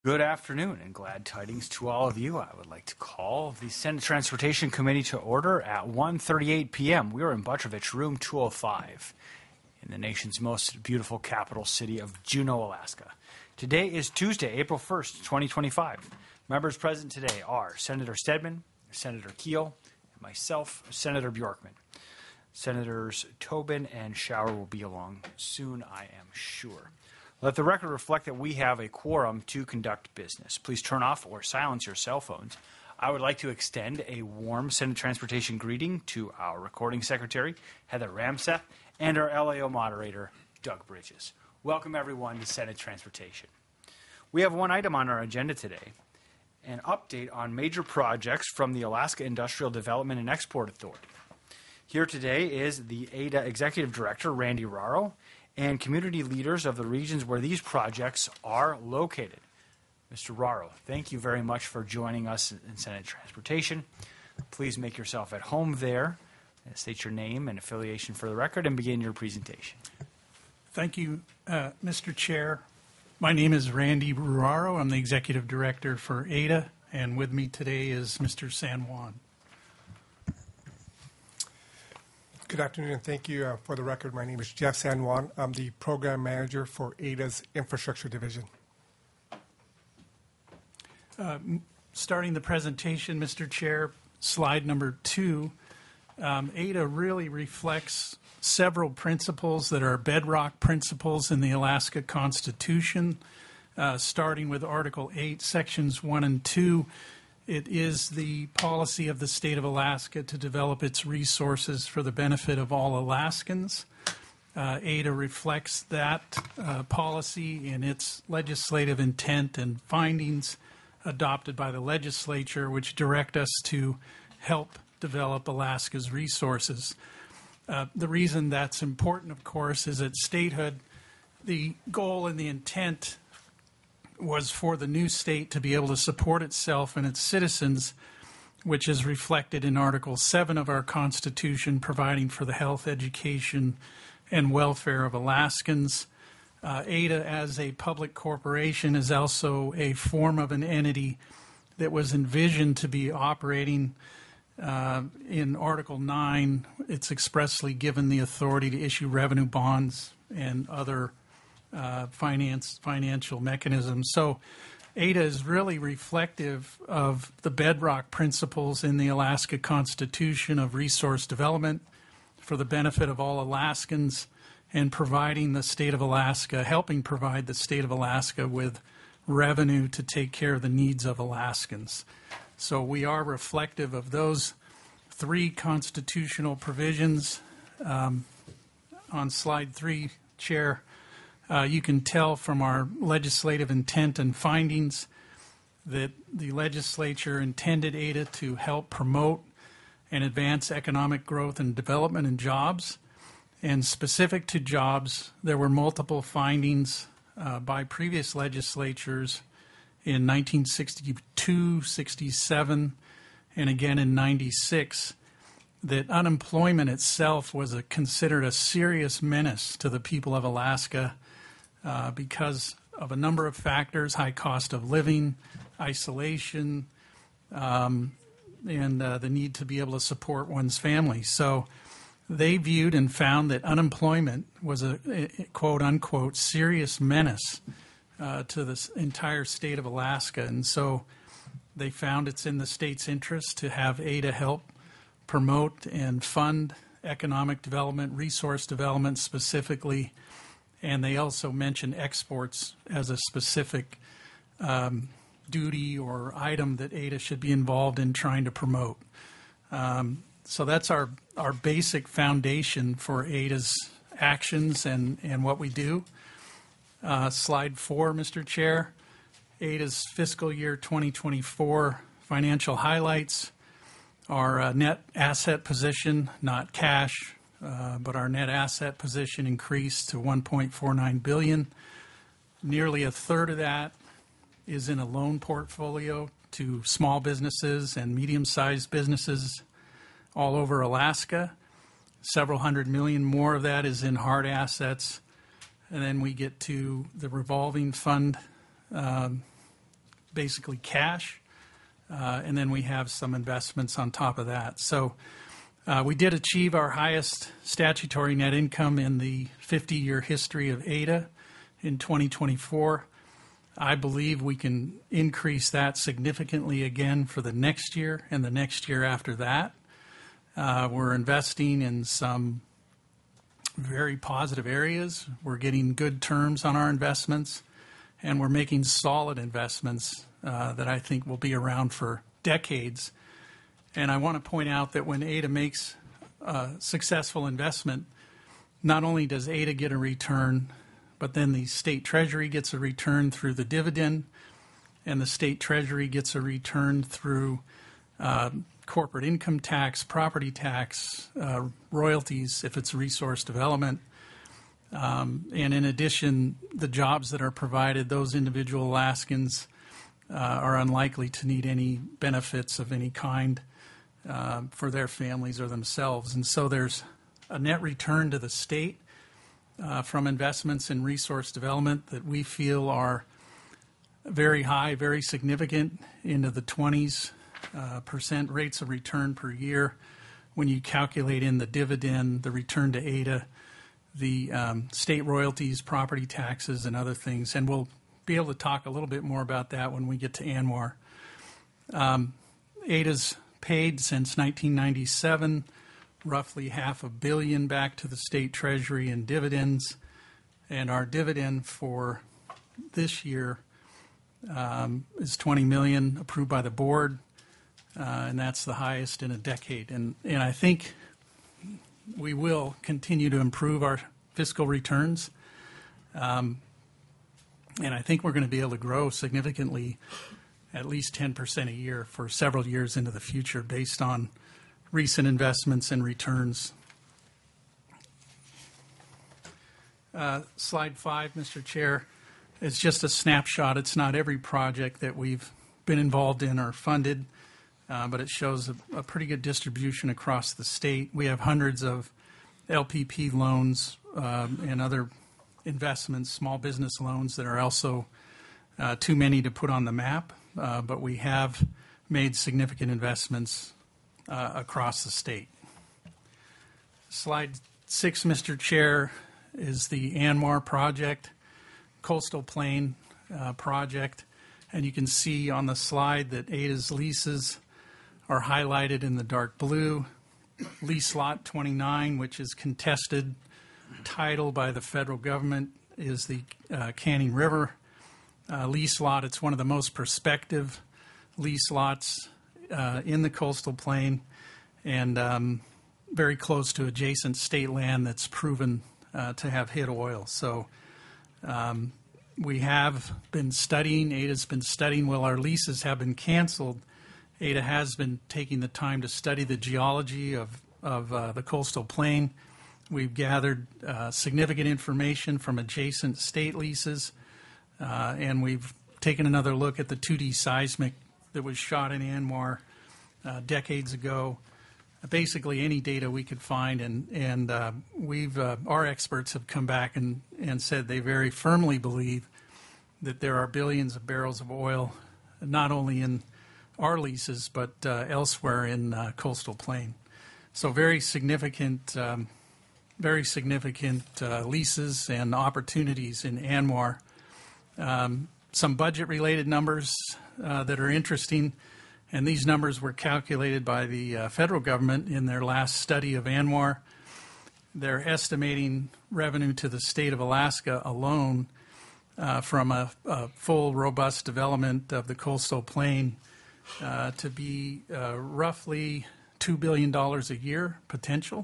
Good afternoon and glad tidings to all of you. I would like to call the Senate Transportation Committee to order at 1:38 p.m. We are in Butrovich, room 205, in the nation's most beautiful capital city of Juneau, Alaska. Today is Tuesday, April 1st, 2025. Members present today are Senator Stedman, Senator Keel, and myself, Senator Bjorkman. Senators Tobin and Schauer will be along soon, I am sure. Let the record reflect that we have a quorum to conduct business. Please turn off or silence your cell phones. I would like to extend a warm Senate Transportation greeting to our recording secretary, Heather Ramseth, and our LAO moderator, Doug Bridges. Welcome, everyone, to Senate Transportation. We have one item on our agenda today, an update on major projects from the Alaska Industrial Development and Export Authority. Here today is the ADA Executive Director, Randy Raro, and community leaders of the regions where these projects are located. Mr. Raro, thank you very much for joining us in Senate Transportation. Please make yourself at home there. State your name and affiliation for the record and begin your presentation. Thank you, Mr. Chair. My name is Randy Raro. I'm the Executive Director for ADA, and with me today is Mr. San Juan. Good afternoon, and thank you. For the record, my name is Jeff San Juan. I'm the Program Manager for ADA's Infrastructure Division. Starting the presentation, Mr. Chair, slide number 2, ADA really reflects several principles that are bedrock principles in the Alaska Constitution, starting with Article 8, Sections 1 and 2. It is the policy of the state of Alaska to develop its resources for the benefit of all Alaskans. ADA reflects that policy in its legislative intent and findings adopted by the legislature, which direct us to help develop Alaska's resources. The reason that's important, of course, is at statehood, the goal and the intent was for the new state to be able to support itself and its citizens, which is reflected in Article 7 of our Constitution, providing for the health, education, and welfare of Alaskans. ADA, as a public corporation, is also a form of an entity that was envisioned to be operating in Article 9. It's expressly given the authority to issue revenue bonds and other financial mechanisms. So ADA is really reflective of the bedrock principles in the Alaska Constitution of resource development for the benefit of all Alaskans and providing the state of Alaska, helping provide the state of Alaska with revenue to take care of the needs of Alaskans. So we are reflective of those 3 constitutional provisions. On slide 3, Chair, you can tell from our legislative intent and findings that the legislature intended ADA to help promote and advance economic growth and development and jobs. And specific to jobs, there were multiple findings by previous legislatures in 1962, 67, and again in 96, that unemployment itself was considered a serious menace to the people of Alaska because of a number of factors: high cost of living, isolation, and the need to be able to support one's family. So they viewed and found that unemployment was a quote-unquote serious menace to the entire state of Alaska. And so they found it's in the state's interest to have ADA help promote and fund economic development, resource development specifically, and they also mentioned exports as a specific duty or item that ADA should be involved in trying to promote. So that's our basic foundation for ADA's actions and what we do. Slide 4, Mr. Chair. ADA's fiscal year 2024 financial highlights. Our net asset position, not cash, but our net asset position increased to $1.49 billion. Nearly a third of that is in a loan portfolio to small businesses and medium-sized businesses all over Alaska. Several $100 million more of that is in hard assets. And then we get to the revolving fund basically cash, and then we have some investments on top of that. So we did achieve our highest statutory net income in the 50-year history of Ada in 2024. I believe we can increase that significantly again for the next year and the next year after that. We're investing in some very positive areas. We're getting good terms on our investments, and we're making solid investments that I think will be around for decades. And I want to point out that when Ada makes a successful investment, not only does Ada get a return, but then the state treasury gets a return through the dividend, and the state treasury gets a return through corporate income tax, property tax, royalties if it's resource development. And in addition, the jobs that are provided, those individual Alaskans are unlikely to need any benefits of any kind for their families or themselves. And so there's a net return to the state from investments in resource development that we feel are very high, very significant, into the 20s percent rates of return per year when you calculate in the dividend, the return to Ada, the state royalties, property taxes, and other things. And we'll be able to talk a little bit more about that when we get to ANWR. Ada's paid since 1997 roughly $500 million back to the state treasury in dividends, and our dividend for this year is $20 million approved by the board, and that's the highest in a decade. And I think we will continue to improve our fiscal returns, and I think we're going to be able to grow significantly, at least 10% a year for several years into the future based on recent investments and returns. Slide 5, Mr. Chair, is just a snapshot. It's not every project that we've been involved in or funded, but it shows a pretty good distribution across the state. We have hundreds of LPP loans and other investments, small business loans that are also too many to put on the map, but we have made significant investments across the state. Slide 6, Mr. Chair, is the ANWR project, Coastal Plain project, and you can see on the slide that Ada's leases are highlighted in the dark blue. Lease lot 29, which is contested title by the federal government, is the Canning River lease lot. It's one of the most prospective lease lots in the Coastal Plain, and very close to adjacent state land that's proven to have hit oil. So we have been studying, Ada's been studying, while our leases have been canceled, Ada has been taking the time to study the geology of the Coastal Plain. We've gathered significant information from adjacent state leases, and we've taken another look at the 2D seismic that was shot in ANWR decades ago. Basically any data we could find, and our experts have come back and said they very firmly believe that there are billions of barrels of oil, not only in our leases, but elsewhere in Coastal Plain. So very significant leases and opportunities in ANWR. Some budget-related numbers that are interesting, and these numbers were calculated by the federal government in their last study of ANWR. They're estimating revenue to the state of Alaska alone from a full, robust development of the Coastal Plain to be roughly $2 billion a year potential,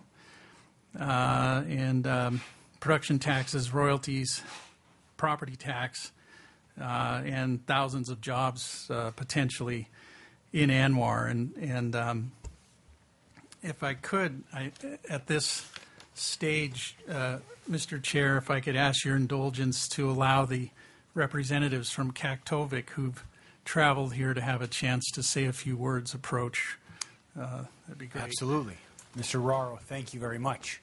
and production taxes, royalties, property tax, and thousands of jobs potentially in ANWR. And if I could, at this stage, Mr. Chair, if I could ask your indulgence to allow the representatives from Kaktovik who've traveled here to have a chance to say a few words approach. That'd be great. Absolutely. Mr. Raro, thank you very much.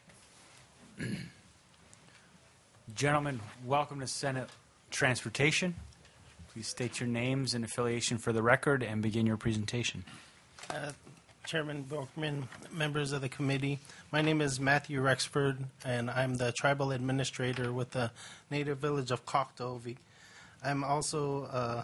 Gentlemen, welcome to Senate Transportation. Please state your names and affiliation for the record and begin your presentation. Chairman Borkman, members of the committee, my name is Matthew Rexford, and I'm the tribal administrator with the native village of Kaktovik. I'm also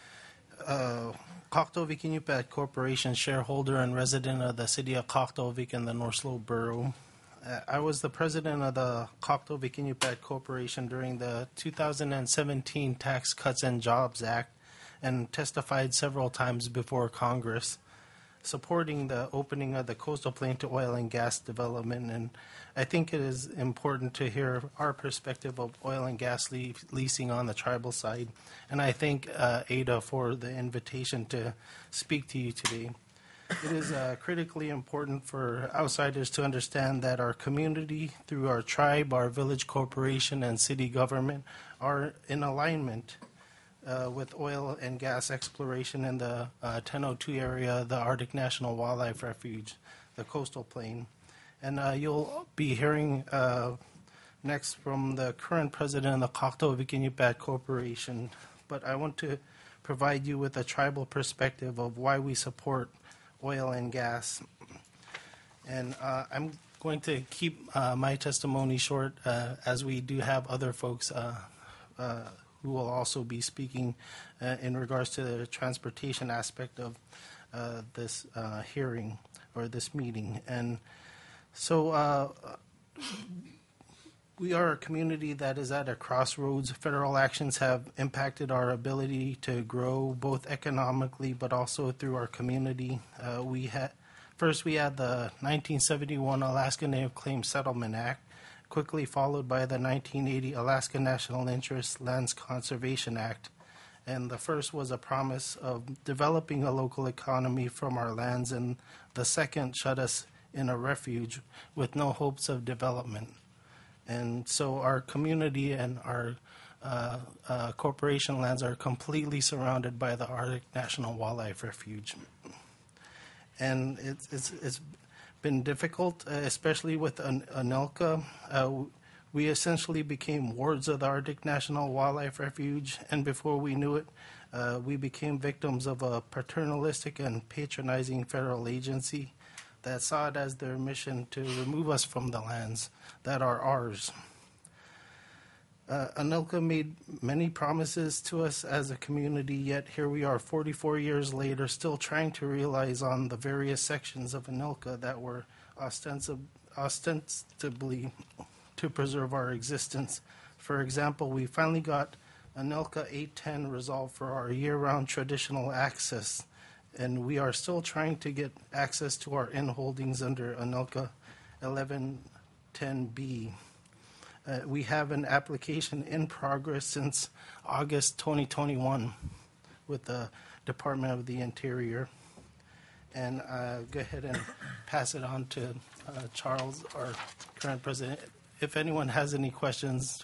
Kaktovik Inupiat Corporation shareholder and resident of the city of Kaktovik in the North Slope Borough. I was the president of the Kaktovik Inupiat Corporation during the 2017 Tax Cuts and Jobs Act and testified several times before Congress, supporting the opening of the Coastal Plain to oil and gas development. And I think it is important to hear our perspective of oil and gas leasing on the tribal side. And I thank Ada for the invitation to speak to you today. It is critically important for outsiders to understand that our community, through our tribe, our village corporation, and city government, are in alignment with oil and gas exploration in the 1002 area, the Arctic National Wildlife Refuge, the Coastal Plain. And you'll be hearing next from the current president of the Kaktovik Inupiat Corporation. But I want to provide you with a tribal perspective of why we support oil and gas. And I'm going to keep my testimony short as we do have other folks who will also be speaking in regards to the transportation aspect of this hearing or this meeting. And so we are a community that is at a crossroads. Federal actions have impacted our ability to grow both economically but also through our community. First, we had the 1971 Alaska Native Claims Settlement Act, quickly followed by the 1980 Alaska National Interest Lands Conservation Act. And the first was a promise of developing a local economy from our lands, and the second shut us in a refuge with no hopes of development. And so our community and our corporation lands are completely surrounded by the Arctic National Wildlife Refuge. And it's been difficult, especially with Anilka. We essentially became wards of the Arctic National Wildlife Refuge, and before we knew it, we became victims of a paternalistic and patronizing federal agency that saw it as their mission to remove us from the lands that are ours. Anilka made many promises to us as a community, yet here we are 44 years later still trying to realize on the various sections of Anilka that were ostensibly to preserve our existence. For example, we finally got Anilka 810 resolved for our year-round traditional access, and we are still trying to get access to our in-holdings under Anilka 1110B. We have an application in progress since August 2021 with the Department of the Interior. And go ahead and pass it on to Charles, our current president. If anyone has any questions,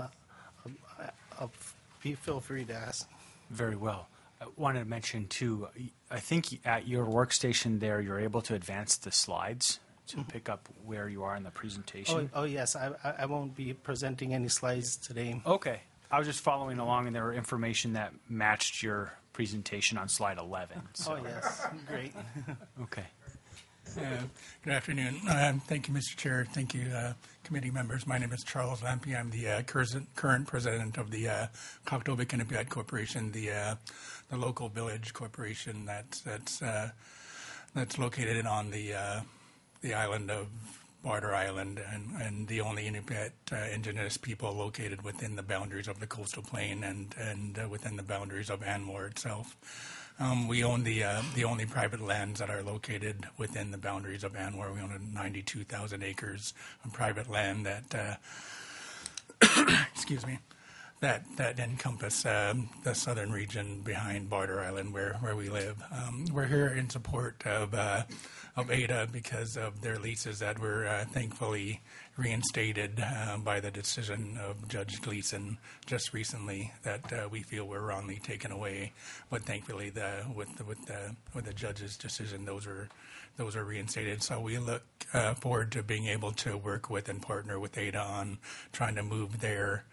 feel free to ask. Very well. I wanted to mention, too, I think at your workstation there, you're able to advance the slides to pick up where you are in the presentation. Oh yes, I won't be presenting any slides today. Okay. I was just following along, and there were information that matched your presentation on slide 11. So. Oh yes, great. Okay. Good afternoon. Thank you, Mr. Chair. Thank you, committee members. My name is Charles Lampe. I'm the current president of the Kaktovik Inupiat Corporation, the local village corporation that's located on the island of Barter Island, and the only Inupiat indigenous people located within the boundaries of the coastal plain and within the boundaries of Anmore itself. We own the only private lands that are located within the boundaries of Anmore. We own 92,000 acres of private land that, excuse me, that encompass the southern region behind Barter Island where we live. We're here in support of Ada because of their leases that were thankfully reinstated by the decision of Judge Gleason just recently that we feel were wrongly taken away. But thankfully, with the judge's decision, those are reinstated. So we look forward to being able to work with and partner with Ada on trying to move their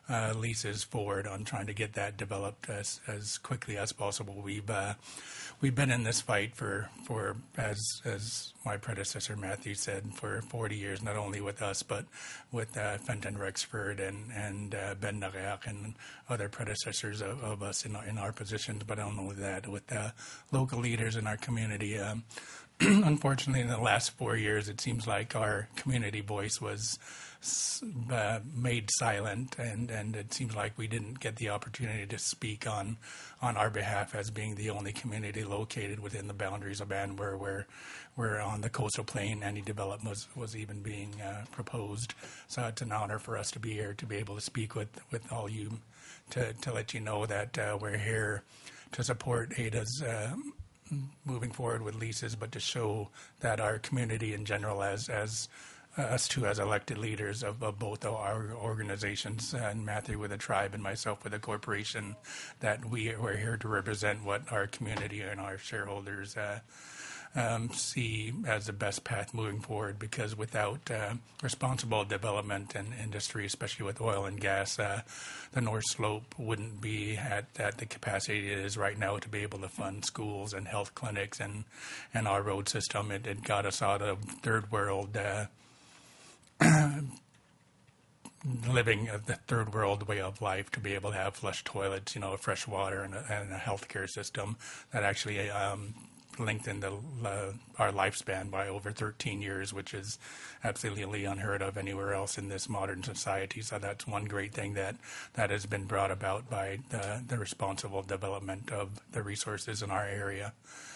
leases forward on trying to get that developed as quickly as possible. We've been in this fight for as my predecessor Matthew said, for 40 years, not only with us but with Fenton Rexford and Ben Nariak and other predecessors of us in our positions. But not only that, with local leaders in our community. Unfortunately, in the last 4 years, it seems like our community voice was made silent, and it seems like we didn't get the opportunity to speak on our behalf as being the only community located within the boundaries of Banwer where on the coastal plain any development was even being proposed. So it's an honor for us to be here, to be able to speak with all you, to let you know that we're here to support Ada's moving forward with leases, but to show that our community in general, as us two as elected leaders of both of our organizations, and Matthew with the tribe and myself with the corporation, that we're here to represent what our community and our shareholders see as the best path moving forward, because without responsible development and industry, especially with oil and gas, the North Slope wouldn't be at the capacity it is right now to be able to fund schools and health clinics and our road system. It got us out of third world living the third world way of life, to be able to have flush toilets, fresh water and a healthcare system that actually lengthened our lifespan by over 13 years, which is absolutely unheard of anywhere else in this modern society. So that's one great thing that has been brought about by the responsible development of the resources in our area.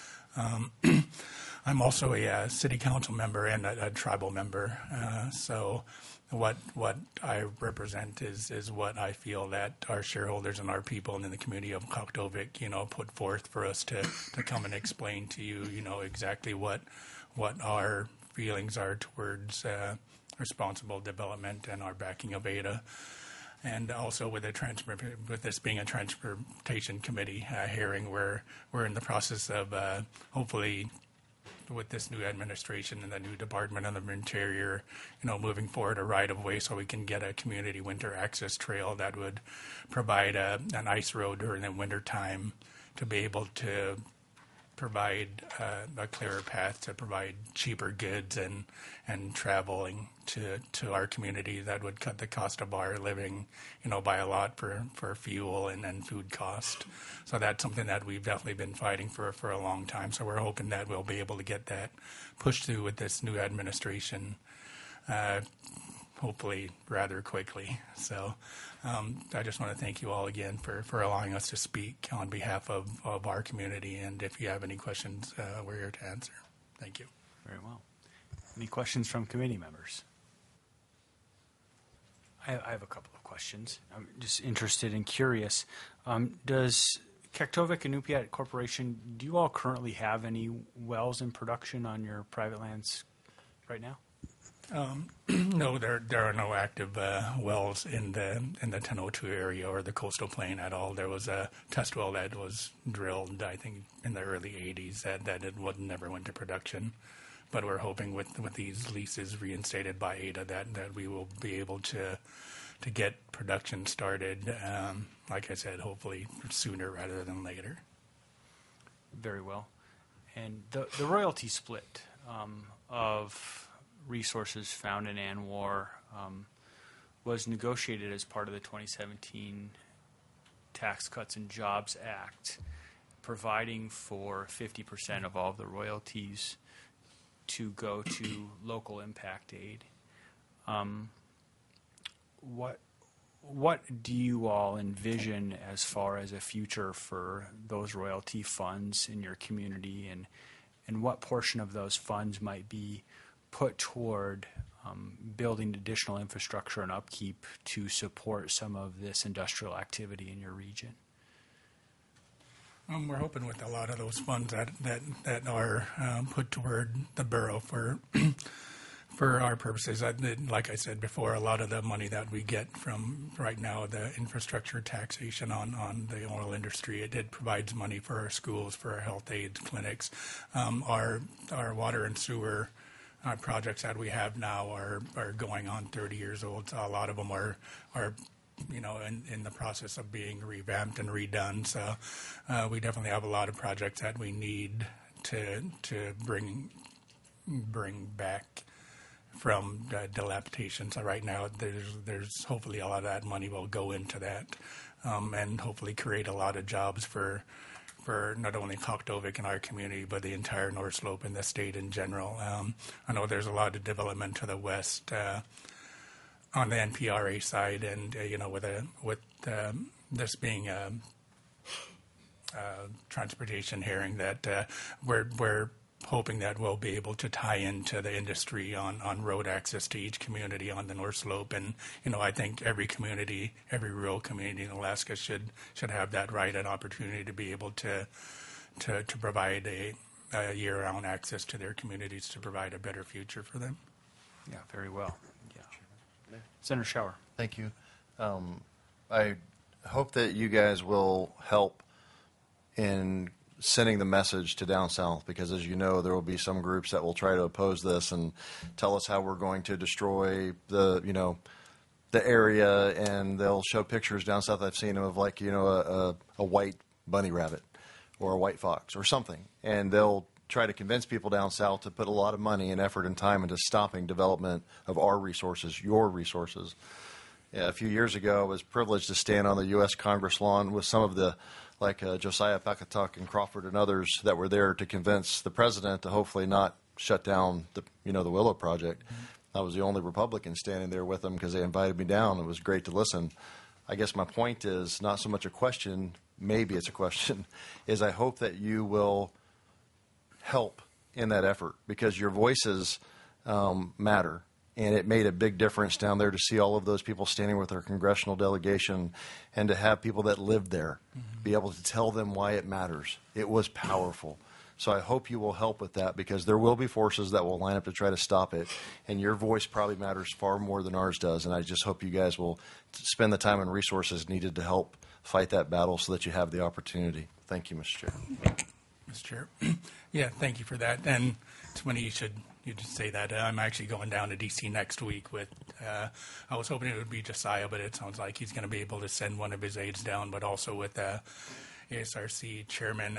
I'm also a city council member and a tribal member, so what I represent is what I feel that our shareholders and our people in the community of Kaktovik, put forth for us to come and explain to you, exactly what our feelings are towards responsible development and our backing of Ada. And also with this being a transportation committee hearing, we're in the process of hopefully, with this new administration and the new Department of the Interior, moving forward a right-of-way so we can get a community winter access trail that would provide an ice road during the winter time to be able to provide a clearer path to provide cheaper goods and traveling to our community that would cut the cost of our living, by a lot for fuel and food cost. So that's something that we've definitely been fighting for a long time. So we're hoping that we'll be able to get that pushed through with this new administration, hopefully rather quickly. So I just want to thank you all again for allowing us to speak on behalf of our community. And if you have any questions, we're here to answer. Thank you. Very well. Any questions from committee members? I have a couple of questions. I'm just interested and curious. Does Kaktovik and Inupiat Corporation, do you all currently have any wells in production on your private lands right now? No, there are no active wells in the 1002 area or the coastal plain at all. There was a test well that was drilled, I think, in the early 80s that it never went to production. But we're hoping with these leases reinstated by Ada that we will be able to get production started, like I said, hopefully sooner rather than later. Very well. And the royalty split of resources found in ANWR was negotiated as part of the 2017 Tax Cuts and Jobs Act, providing for 50% of all of the royalties to go to local impact aid. What do you all envision as far as a future for those royalty funds in your community, and what portion of those funds might be put toward building additional infrastructure and upkeep to support some of this industrial activity in your region? We're hoping with a lot of those funds that are put toward the borough for our purposes. Like I said before, a lot of the money that we get from right now, the infrastructure taxation on the oil industry, it provides money for our schools, for our health aids clinics. Our water and sewer projects that we have now are going on 30 years old. So a lot of them are in the process of being revamped and redone. So we definitely have a lot of projects that we need to bring back from dilapidation. So right now, there's hopefully a lot of that money will go into that, and hopefully create a lot of jobs for not only Coctovic and our community, but the entire North Slope and the state in general. I know there's a lot of development to the west on the NPRA side, and with this being a transportation hearing, that we're hoping that we'll be able to tie into the industry on road access to each community on the North Slope. And, I think every community, every rural community in Alaska should have that right and opportunity to be able to provide a year-round access to their communities to provide a better future for them. Yeah, very well. Yeah. Senator Schauer. Thank you. I hope that you guys will help in sending the message to down south, because as you know, there will be some groups that will try to oppose this and tell us how we're going to destroy the area, and they'll show pictures down south. I've seen them of a white bunny rabbit or a white fox or something, and they'll try to convince people down south to put a lot of money and effort and time into stopping development of our resources, your resources. Yeah, a few years ago, I was privileged to stand on the U.S. Congress lawn with some of the Josiah Packatuck and Crawford and others that were there to convince the president to hopefully not shut down the Willow Project. Mm-hmm. I was the only Republican standing there with them because they invited me down. It was great to listen. I guess my point is not so much a question, maybe it's a question, is I hope that you will help in that effort, because your voices matter. And it made a big difference down there to see all of those people standing with our congressional delegation, and to have people that lived there be able to tell them why it matters. It was powerful. So I hope you will help with that, because there will be forces that will line up to try to stop it. And your voice probably matters far more than ours does. And I just hope you guys will spend the time and resources needed to help fight that battle so that you have the opportunity. Thank you, Mr. Chair. Mr. Chair. Yeah, thank you for that. And it's funny you should say that. I'm actually going down to D.C. next week with, I was hoping it would be Josiah, but it sounds like he's going to be able to send one of his aides down, but also with ASRC Chairman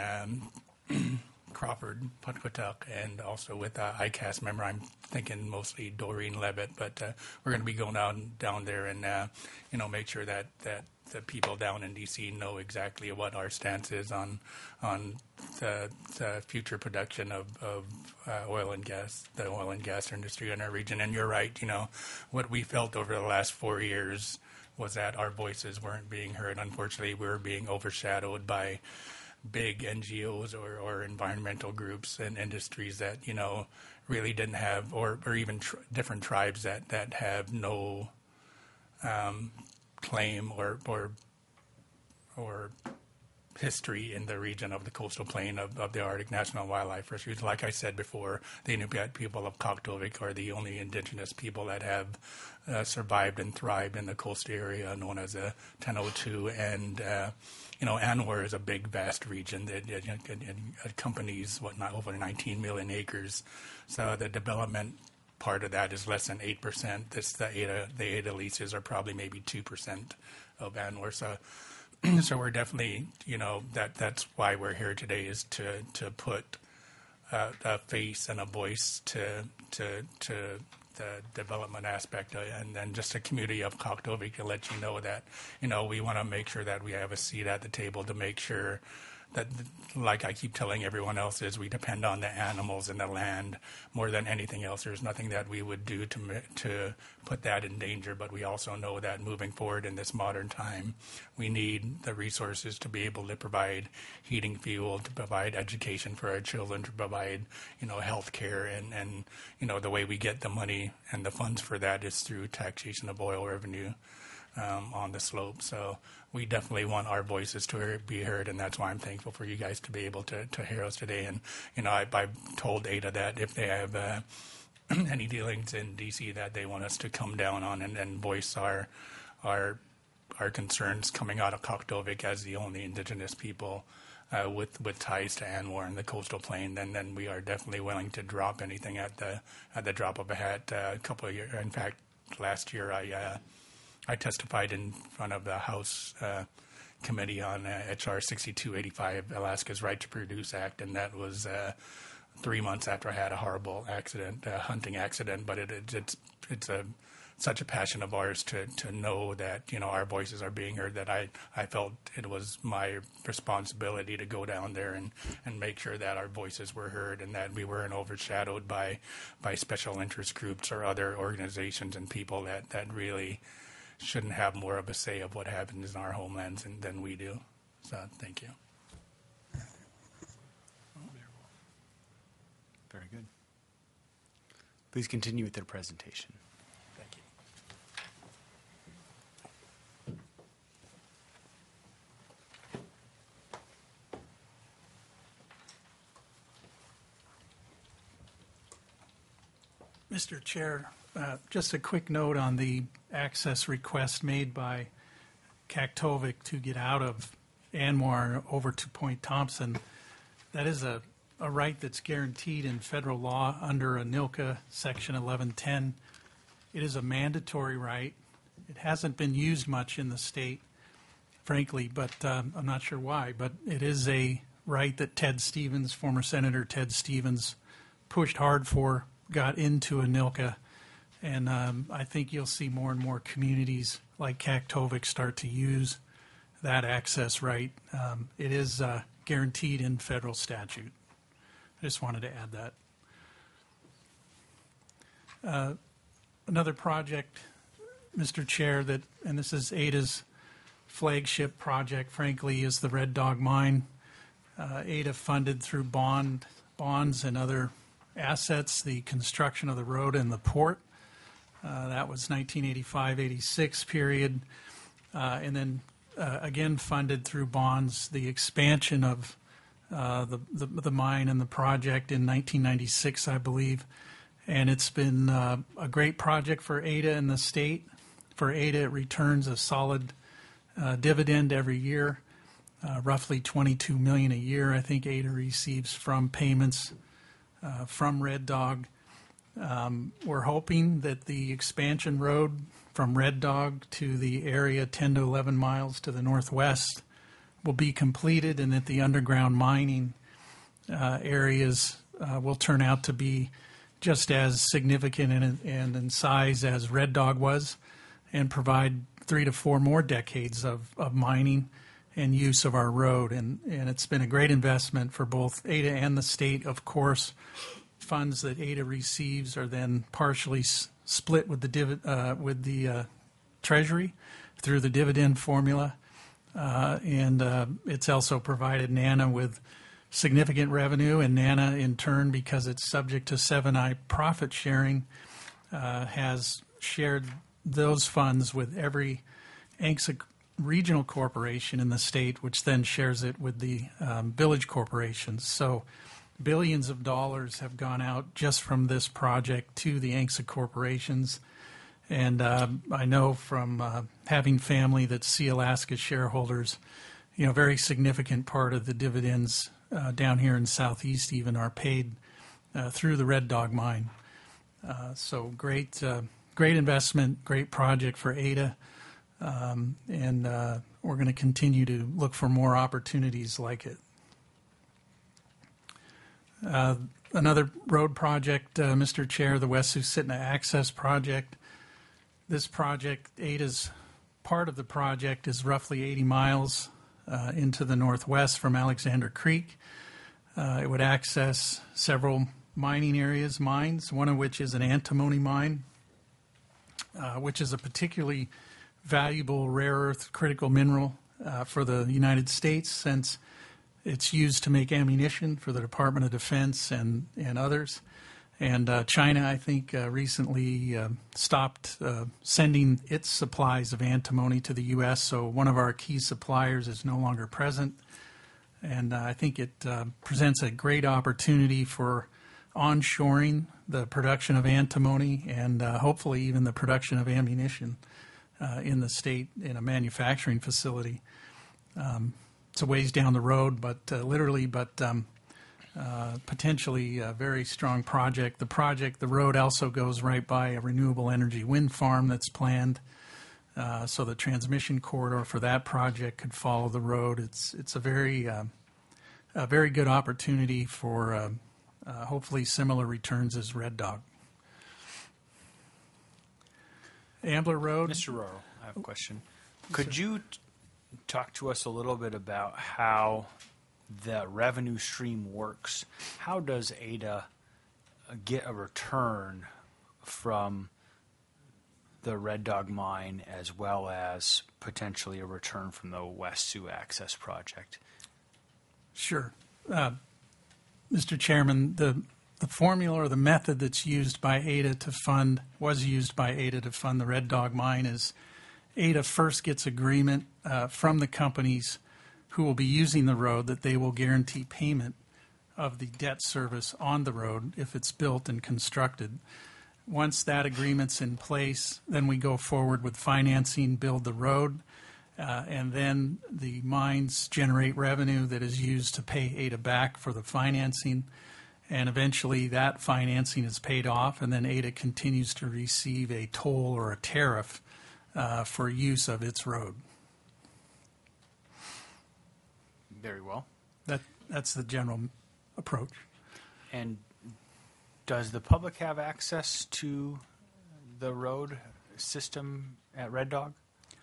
Crawford Packatuck, and also with ICAS member, I'm thinking mostly Doreen Levitt, but we're going to be going down there and, make sure that the people down in D.C. know exactly what our stance is on the future production of oil and gas, the oil and gas industry in our region. And you're right, what we felt over the last 4 years was that our voices weren't being heard. Unfortunately, we were being overshadowed by big NGOs or environmental groups and industries that, really didn't have, or even different tribes that have no claim or history in the region of the coastal plain of the Arctic National Wildlife Refuge. Like I said before, the Inupiat people of Coctovic are the only indigenous people that have survived and thrived in the coastal area known as the 1002. And, ANWR is a big, vast region that accompanies, over 19 million acres. So the development part of that is less than 8%. The ADA leases are probably maybe 2% of ANWR. So we're definitely, that's why we're here today, is to put a face and a voice to the development aspect, and then just a community of Coctovic to let you know that, we want to make sure that we have a seat at the table to make sure that, like I keep telling everyone else, is we depend on the animals and the land more than anything else. There's nothing that we would do to put that in danger, but we also know that moving forward in this modern time, we need the resources to be able to provide heating fuel, to provide education for our children, to provide, health care, and the way we get the money and the funds for that is through taxation of oil revenue on the slope. So we definitely want our voices to be heard, and that's why I'm thankful for you guys to be able to hear us today. And, I told Ada that if they have any dealings in D.C. that they want us to come down on and voice our concerns coming out of Coctovic as the only indigenous people with ties to ANWR and the coastal plain, then we are definitely willing to drop anything at the drop of a hat. A couple of years, in fact, last year I testified in front of the House Committee on HR 6285, Alaska's Right to Produce Act, and that was 3 months after I had a horrible accident, hunting accident. But it's such a passion of ours to know that our voices are being heard, that I felt it was my responsibility to go down there and make sure that our voices were heard and that we weren't overshadowed by special interest groups or other organizations and people that really shouldn't have more of a say of what happens in our homelands than we do. So thank you. Very good. Please continue with their presentation. Thank you. Mr. Chair, just a quick note on the access request made by Kaktovik to get out of Anwar over to Point Thompson. That is a right that's guaranteed in federal law under ANILCA Section 1110. It is a mandatory right. It hasn't been used much in the state, frankly, but I'm not sure why. But it is a right that Ted Stevens, former Senator Ted Stevens, pushed hard for, got into ANILCA, and I think you'll see more and more communities like Kaktovik start to use that access right. It is guaranteed in federal statute. I just wanted to add that. Another project, Mr. Chair, and this is ADA's flagship project, frankly, is the Red Dog Mine. ADA funded through bonds and other assets the construction of the road and the port. That was 1985-86 period. And then again funded through bonds the expansion of the mine and the project in 1996, I believe. And it's been a great project for ADA and the state. For ADA, it returns a solid dividend every year, roughly $22 million a year. I think ADA receives from payments from Red Dog. We're hoping that the expansion road from Red Dog to the area 10 to 11 miles to the northwest will be completed, and that the underground mining areas will turn out to be just as significant and in size as Red Dog was, and provide 3 to 4 more decades of mining and use of our road. And it's been a great investment for both ADA and the state. Of course, funds that ADA receives are then partially split with the Treasury through the dividend formula. And it's also provided NANA with significant revenue, and NANA in turn, because it's subject to 7I profit sharing, has shared those funds with every ANCSA regional corporation in the state, which then shares it with the village corporations. So billions of dollars have gone out just from this project to the ANCSA corporations. And I know from having family that Sea Alaska shareholders, very significant part of the dividends down here in Southeast even are paid through the Red Dog Mine. So great investment, great project for ADA. And we're going to continue to look for more opportunities like it. Another road project, Mr. Chair, the West Susitna Access Project. This project, ADA's part of the project, is roughly 80 miles into the northwest from Alexander Creek. It would access several mines, one of which is an antimony mine, which is a particularly valuable rare earth critical mineral for the United States, since it's used to make ammunition for the Department of Defense and others. And China, I think, recently stopped sending its supplies of antimony to the U.S., so one of our key suppliers is no longer present. And I think it presents a great opportunity for onshoring the production of antimony and hopefully even the production of ammunition in the state in a manufacturing facility. It's a ways down the road, but potentially a very strong project. The road also goes right by a renewable energy wind farm that's planned So the transmission corridor for that project could follow the road. It's a very good opportunity for hopefully similar returns as Red Dog. Ambler Road. Mr. Roro, I have a question. Could you talk to us a little bit about how the revenue stream works? How does Ada get a return from the Red Dog mine as well as potentially a return from the West Sioux Access Project? Sure. Mr. Chairman, the formula or the method that's used by Ada was used by Ada to fund the Red Dog mine is Ada first gets agreement from the companies who will be using the road that they will guarantee payment of the debt service on the road if it's built and constructed. Once that agreement's in place, then we go forward with financing, build the road, and then the mines generate revenue that is used to pay Ada back for the financing. And eventually that financing is paid off, and then Ada continues to receive a toll or a tariff for use of its road. Very well. That's the general approach. And does the public have access to the road system at Red Dog?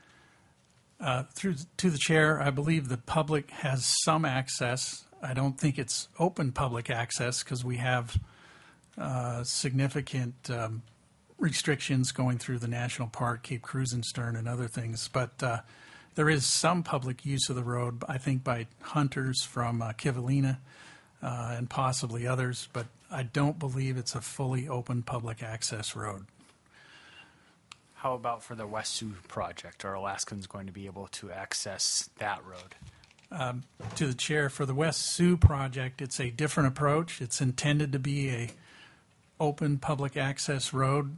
To the chair, I believe the public has some access. I don't think it's open public access because we have significant restrictions going through the national park, Cape Krusenstern, and other things. But there is some public use of the road, I think, by hunters from Kivalina and possibly others. But I don't believe it's a fully open public access road. How about for the West Sioux project? Are Alaskans going to be able to access that road? To the chair, for the West Sioux project, it's a different approach. It's intended to be a open public access road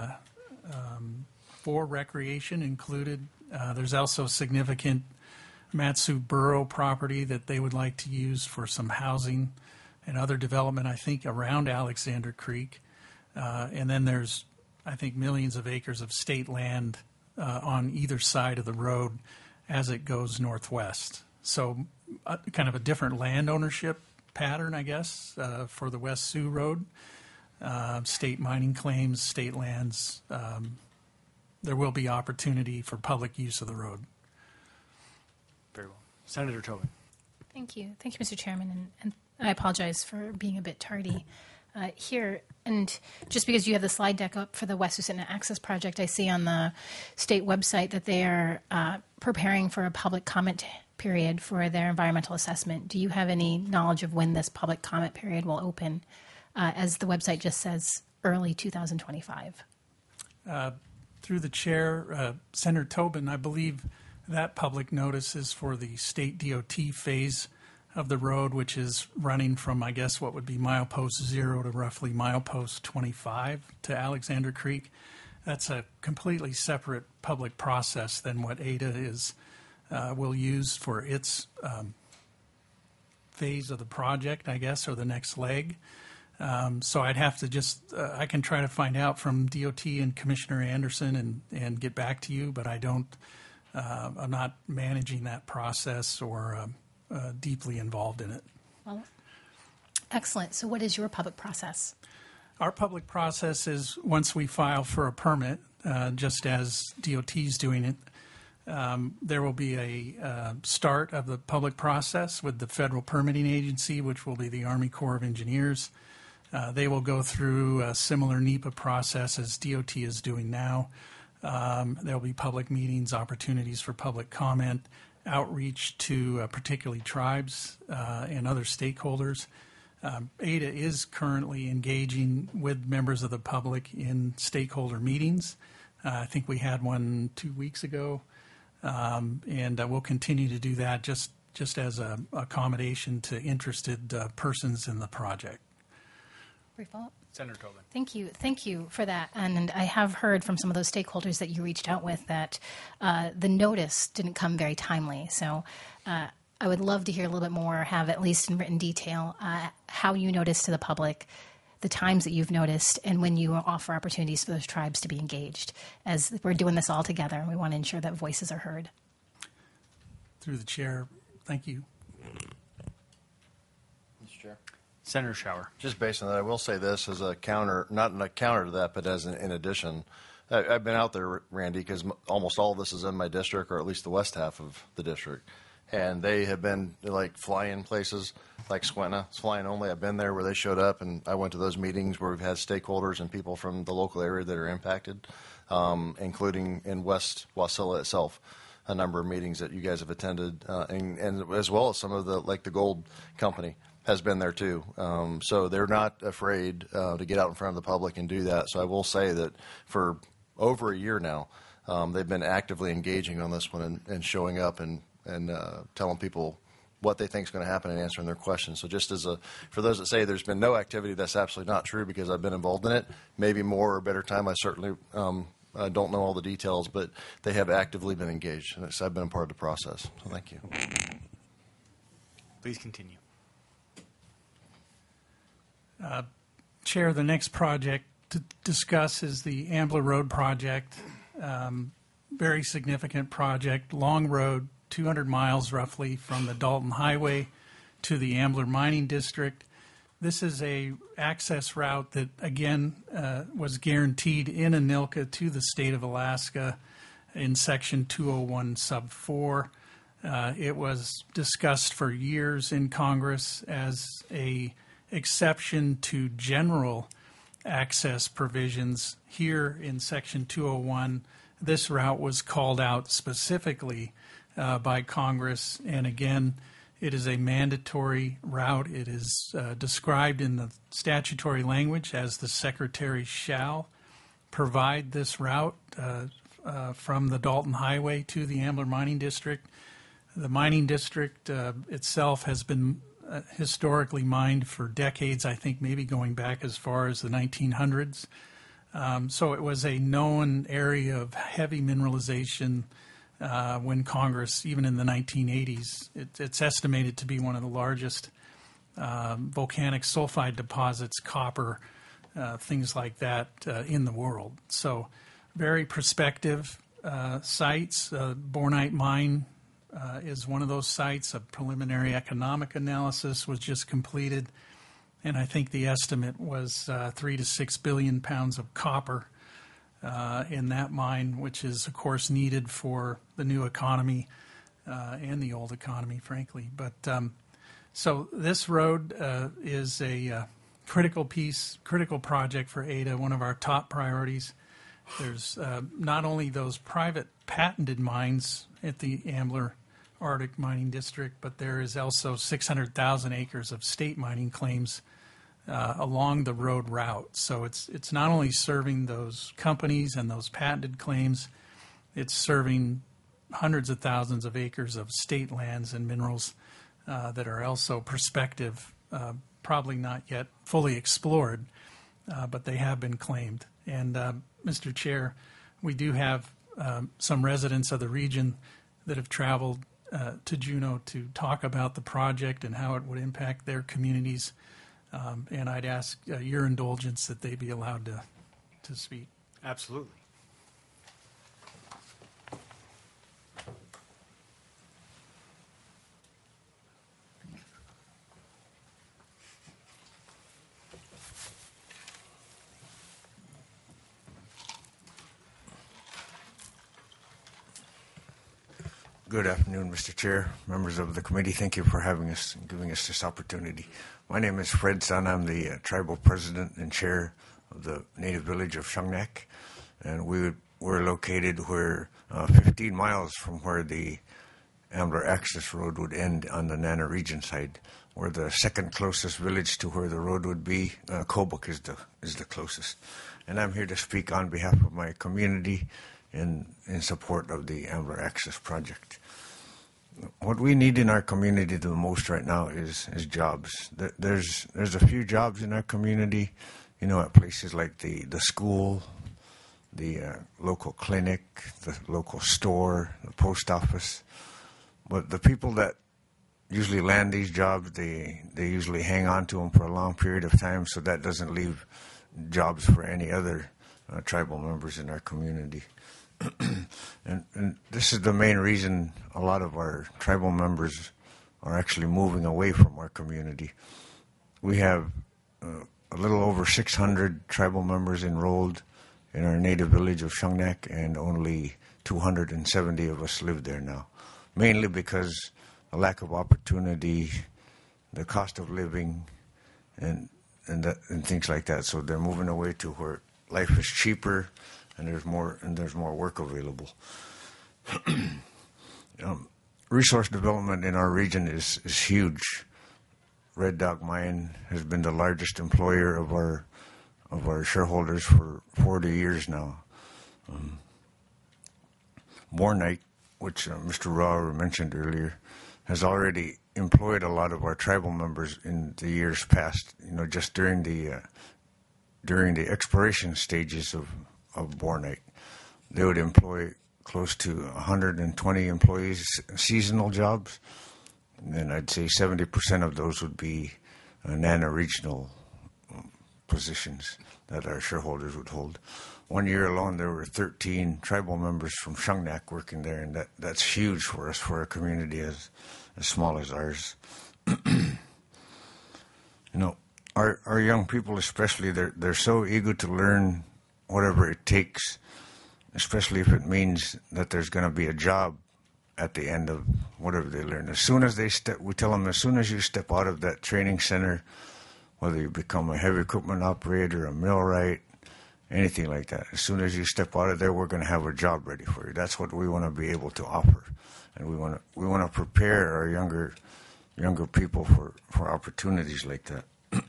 for recreation included. There's also significant Matsu Borough property that they would like to use for some housing and other development, I think, around Alexander Creek. And then there's, I think, millions of acres of state land on either side of the road as it goes northwest. So kind of a different land ownership pattern, I guess, for the West Sioux Road. State mining claims, state lands. There will be opportunity for public use of the road. Very well. Senator Tobin. Thank you. Thank you, Mr. Chairman. And I apologize for being a bit tardy here. And just because you have the slide deck up for the West Susitna Access Project, I see on the state website that they are preparing for a public comment period for their environmental assessment. Do you have any knowledge of when this public comment period will open? As the website just says, early 2025. Through the chair, Senator Tobin, I believe that public notice is for the state DOT phase of the road, which is running from, I guess, what would be milepost 0 to roughly milepost 25 to Alexander Creek. That's a completely separate public process than what Ada will use for its phase of the project, I guess, or the next leg. So I'd have to I can try to find out from DOT and Commissioner Anderson and get back to you, but I'm not managing that process or deeply involved in it. Well, excellent. So what is your public process? Our public process is once we file for a permit, just as DOT is doing it, there will be a start of the public process with the federal permitting agency, which will be the Army Corps of Engineers. They will go through a similar NEPA process as DOT is doing now. There will be public meetings, opportunities for public comment, outreach to particularly tribes and other stakeholders. Ada is currently engaging with members of the public in stakeholder meetings. I think we had one 2 weeks ago, and we'll continue to do that just as an accommodation to interested persons in the project. Brief follow-up. Senator Tobin. Thank you for that. And I have heard from some of those stakeholders that you reached out with that the notice didn't come very timely. So I would love to hear a little bit more, have at least in written detail, how you noticed to the public the times that you've noticed and when you offer opportunities for those tribes to be engaged, as we're doing this all together and we want to ensure that voices are heard. Through the chair, thank you. Mr. Chair. Senator Shower. Just based on that, I will say this as a counter, not a counter to that, but as in addition. I've been out there, Randy, because almost all of this is in my district, or at least the west half of the district. And they have been like fly-in places, like Squentin. It's flying only. I've been there where they showed up, and I went to those meetings where we've had stakeholders and people from the local area that are impacted, including in West Wasilla itself. A number of meetings that you guys have attended, and as well as some of the, like the gold company has been there too. So they're not afraid to get out in front of the public and do that. So I will say that for over a year now, they've been actively engaging on this one and showing up and telling people what they think is going to happen and answering their questions. So just as for those that say there's been no activity, that's absolutely not true because I've been involved in it. Maybe more or better time. I certainly I don't know all the details, but they have actively been engaged, and I've been a part of the process. So thank you. Please continue. Chair, the next project to discuss is the Ambler Road project. Very significant project, long road, 200 miles roughly from the Dalton Highway to the Ambler Mining District. This is a access route that, again, was guaranteed in ANILCA to the state of Alaska in Section 201 Sub 4. It was discussed for years in Congress as a exception to general access provisions. Here in Section 201, this route was called out specifically by Congress, and again, it is a mandatory route. It is described in the statutory language as the Secretary shall provide this route from the Dalton Highway to the Ambler Mining District. The mining district itself has been historically mined for decades, I think maybe going back as far as the 1900s. So it was a known area of heavy mineralization when Congress, even in the 1980s, it's estimated to be one of the largest volcanic sulfide deposits, copper, things like that in the world. So very prospective sites. Bornite Mine is one of those sites. A preliminary economic analysis was just completed, and I think the estimate was 3 to 6 billion pounds of copper in that mine, which is, of course, needed for the new economy and the old economy, frankly. But so this road is a critical project for Ada, one of our top priorities. There's not only those private patented mines at the Ambler Arctic Mining District, but there is also 600,000 acres of state mining claims along the road route. So it's not only serving those companies and those patented claims, it's serving hundreds of thousands of acres of state lands and minerals that are also prospective, probably not yet fully explored, but they have been claimed. And Mr. Chair, we do have some residents of the region that have traveled to Juneau to talk about the project and how it would impact their communities. And I'd ask your indulgence that they be allowed to speak. Absolutely. Good afternoon, Mr. Chair, members of the committee. Thank you for having us and giving us this opportunity. My name is Fred Sun. I'm the tribal president and chair of the native village of Shungnak, and we're located 15 miles from where the Ambler Access Road would end on the Nana Region side. We're the second closest village to where the road would be. Kobuk is the closest, and I'm here to speak on behalf of my community in support of the Ambler Access Project. What we need in our community the most right now is jobs. There's a few jobs in our community, at places like the school, the local clinic, the local store, the post office. But the people that usually land these jobs, they usually hang on to them for a long period of time, so that doesn't leave jobs for any other tribal members in our community. and this is the main reason a lot of our tribal members are actually moving away from our community. We have a little over 600 tribal members enrolled in our native village of Shungnak, and only 270 of us live there now, mainly because a lack of opportunity, the cost of living, and things like that. So they're moving away to where life is cheaper, and there's more work available. Resource development in our region is huge. Red Dog Mine has been the largest employer of our shareholders for 40 years now. Bornite, which Mr. Rauer mentioned earlier, has already employed a lot of our tribal members in the years past. Just during the exploration stages of Bornite, they would employ close to 120 employees, seasonal jobs, and then I'd say 70% of those would be NANA regional positions that our shareholders would hold. One year alone, there were 13 tribal members from Shungnak working there, and that's huge for us, for a community as small as ours. Our young people especially, they're so eager to learn whatever it takes, especially if it means that there's going to be a job at the end of whatever they learn. As soon as we tell them, as soon as you step out of that training center, whether you become a heavy equipment operator, a millwright, anything like that, as soon as you step out of there, we're going to have a job ready for you. That's what we want to be able to offer, and we want to prepare our younger people for opportunities like that.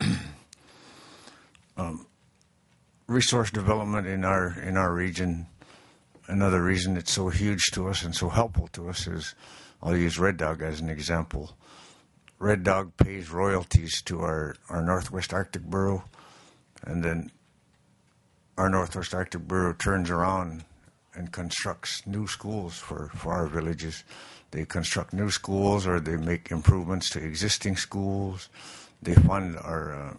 Resource development in our region. Another reason it's so huge to us and so helpful to us is, I'll use Red Dog as an example. Red Dog pays royalties to our Northwest Arctic Bureau, and then our Northwest Arctic Bureau turns around and constructs new schools for our villages. They construct new schools, or they make improvements to existing schools. They fund our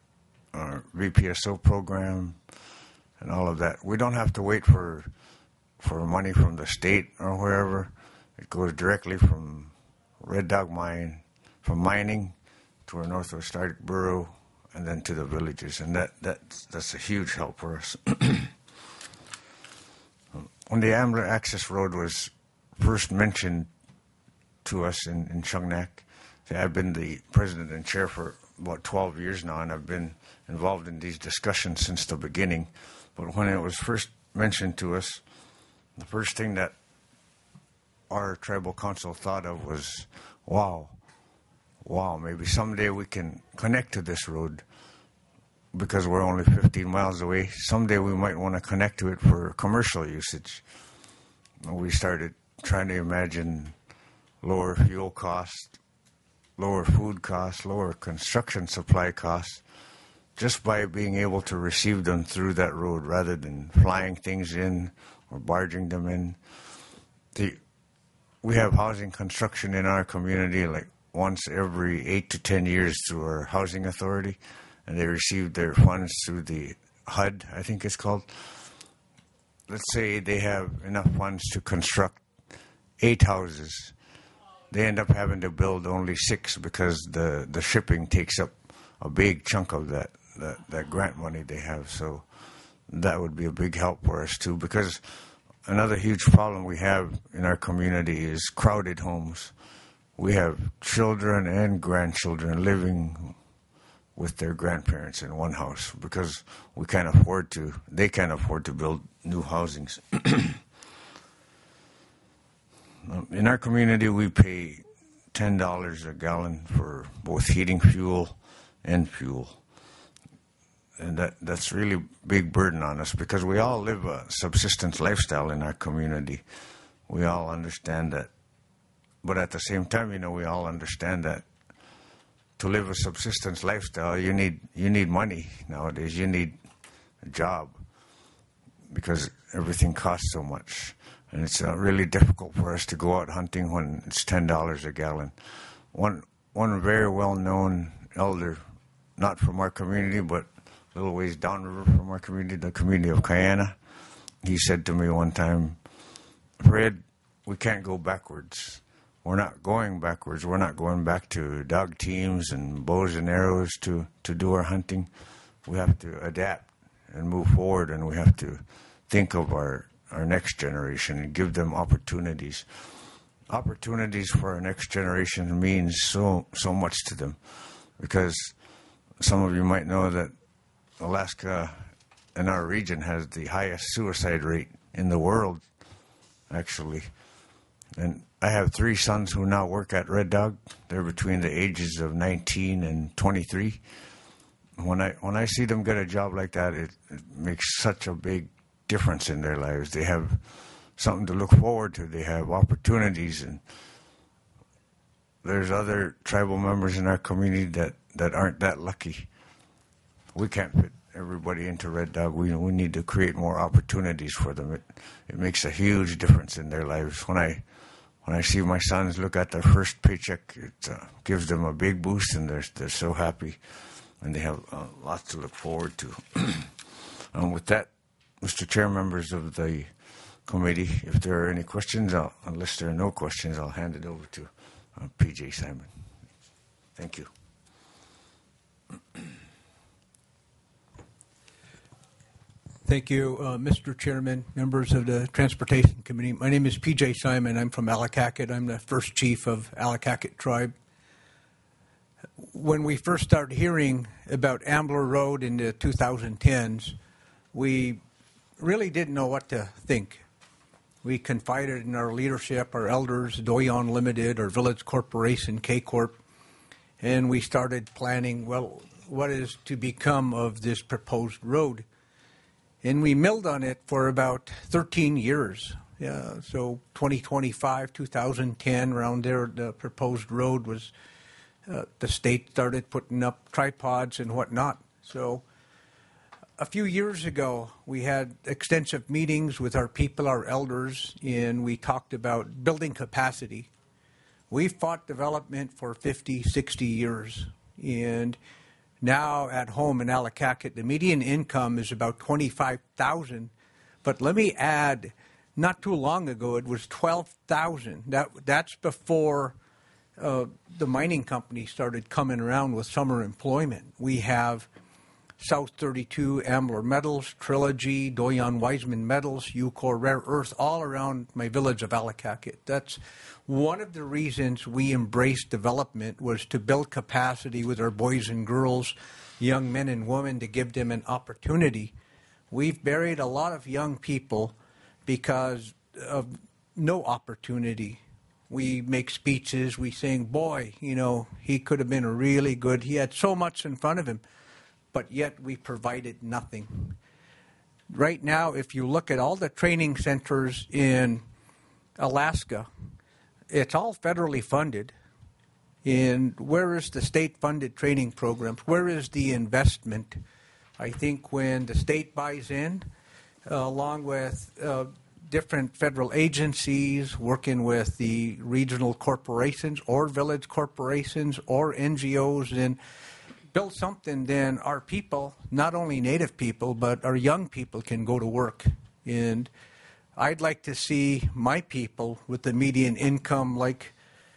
VPSO program and all of that. We don't have to wait for money from the state or wherever. It goes directly from Red Dog Mine, from mining to our Northwest Arctic Bureau, and then to the villages, and that's a huge help for us. When the Ambler Access Road was first mentioned to us in Shungnak, I've been the president and chair for about 12 years now, and I've been involved in these discussions since the beginning. But when it was first mentioned to us, the first thing that our tribal council thought of was, wow, maybe someday we can connect to this road, because we're only 15 miles away. Someday we might want to connect to it for commercial usage. We started trying to imagine lower fuel costs, lower food costs, lower construction supply costs, just by being able to receive them through that road rather than flying things in or barging them in. We have housing construction in our community like once every 8 to 10 years through our housing authority, and they receive their funds through the HUD, I think it's called. Let's say they have enough funds to construct 8 houses. They end up having to build only 6 because the shipping takes up a big chunk of that grant money they have. So that would be a big help for us too, because another huge problem we have in our community is crowded homes. We have children and grandchildren living with their grandparents in one house because they can't afford to build new housings. In our community, we pay $10 a gallon for both heating fuel and fuel. And that's really a big burden on us because we all live a subsistence lifestyle in our community. We all understand that. But at the same time, we all understand that to live a subsistence lifestyle, you need money nowadays. You need a job because everything costs so much. And it's really difficult for us to go out hunting when it's $10 a gallon. one very well-known elder, not from our community, but a little ways downriver from our community, the community of Kayana. He said to me one time, Fred, we can't go backwards. We're not going backwards. We're not going back to dog teams and bows and arrows to do our hunting. We have to adapt and move forward, and we have to think of our next generation and give them opportunities. Opportunities for our next generation means so much to them, because some of you might know that Alaska and our region has the highest suicide rate in the world, actually. And I have 3 sons who now work at Red Dog. They're between the ages of 19 and 23. When I see them get a job like that, it makes such a big difference in their lives. They have something to look forward to. They have opportunities, and there's other tribal members in our community that aren't that lucky. We can't fit everybody into Red Dog. We need to create more opportunities for them. It makes a huge difference in their lives. When I see my sons look at their first paycheck, it gives them a big boost, and they're so happy, and they have lots to look forward to. With that, Mr. Chair, members of the committee, if there are any questions, unless there are no questions, I'll hand it over to P.J. Simon. Thank you. Thank you, Mr. Chairman, members of the Transportation Committee. My name is P.J. Simon. I'm from Allakaket. I'm the first chief of Allakaket Tribe. When we first started hearing about Ambler Road in the 2010s, we really didn't know what to think. We confided in our leadership, our elders, Doyon Limited, our village corporation, K-Corp, and we started planning, well, what is to become of this proposed road? And we milled on it for about 13 years. So 2025, 2010, around there, the proposed road was, the state started putting up tripods and whatnot. So a few years ago, we had extensive meetings with our people, our elders, and we talked about building capacity. We fought development for 50, 60 years, and now at home in Allakaket, the median income is about $25,000. But let me add, not too long ago, it was $12,000. That's before the mining company started coming around with summer employment. We have South 32 Ambler Metals, Trilogy, Doyon Wiseman Metals, Eucor Rare Earth, all around my village of Allakaket. That's one of the reasons we embraced development, was to build capacity with our boys and girls, young men and women, to give them an opportunity. We've buried a lot of young people because of no opportunity. We make speeches, we sing, boy, he could have been he had so much in front of him, but yet we provided nothing. Right now, if you look at all the training centers in Alaska, it's all federally funded. And where is the state-funded training programs? Where is the investment? I think when the state buys in, along with different federal agencies, working with the regional corporations or village corporations or NGOs, and build something, then our people, not only Native people, but our young people can go to work. And I'd like to see my people with the median income like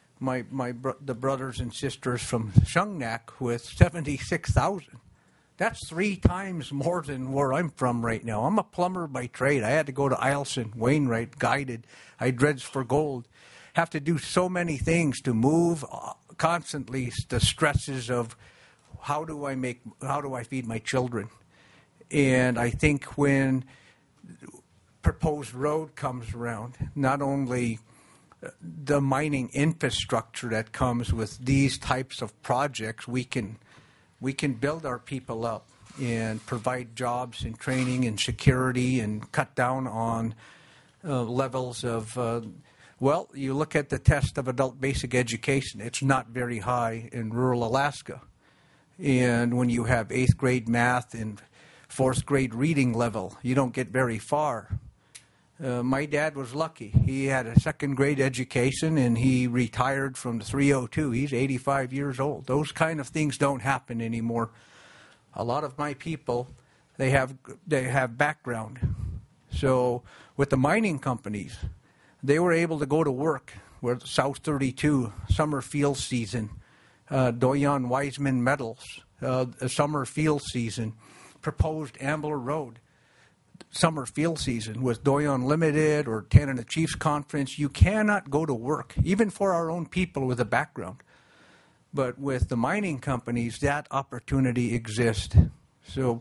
the brothers and sisters from Shungnak with $76,000. That's 3 times more than where I'm from right now. I'm a plumber by trade. I had to go to Eielson, Wainwright, guided. I dredged for gold. Have to do so many things to move constantly, the stresses of how do I feed my children? And I think when proposed road comes around, not only the mining infrastructure that comes with these types of projects, we can build our people up and provide jobs and training and security and cut down on levels of, you look at the test of adult basic education, it's not very high in rural Alaska. And when you have 8th grade math and 4th grade reading level, you don't get very far. My dad was lucky. He had a second-grade education, and he retired from the 302. He's 85 years old. Those kind of things don't happen anymore. A lot of my people, they have background. So with the mining companies, they were able to go to work with South 32, summer field season, Doyon Wiseman medals, summer field season, proposed Ambler Road, summer field season with Doyon Limited or Canada Chiefs Conference. You cannot go to work, even for our own people with a background. But with the mining companies, that opportunity exists. So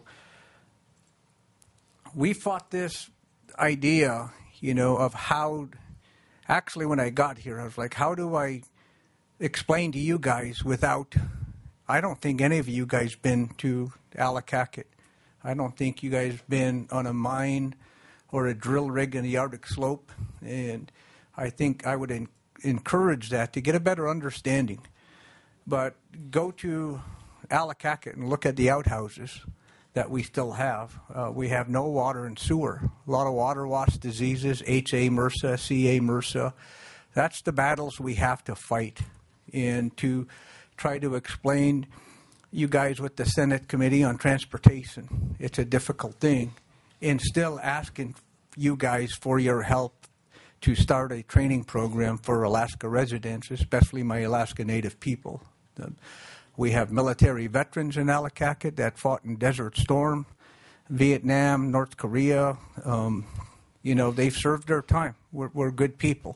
we fought this idea, of how, actually when I got here, I was like, how do I explain to you guys without, I don't think any of you guys been to Allakaket. I don't think you guys been on a mine or a drill rig in the Arctic slope. And I think I would encourage that to get a better understanding. But go to Allakaket and look at the outhouses that we still have. We have no water and sewer. A lot of water loss diseases, HA, MRSA, CA, MRSA. That's the battles we have to fight. And to try to explain you guys with the Senate Committee on Transportation, it's a difficult thing. And still asking you guys for your help to start a training program for Alaska residents, especially my Alaska Native people. We have military veterans in Allakaket that fought in Desert Storm, Vietnam, North Korea. They've served their time. We're good people.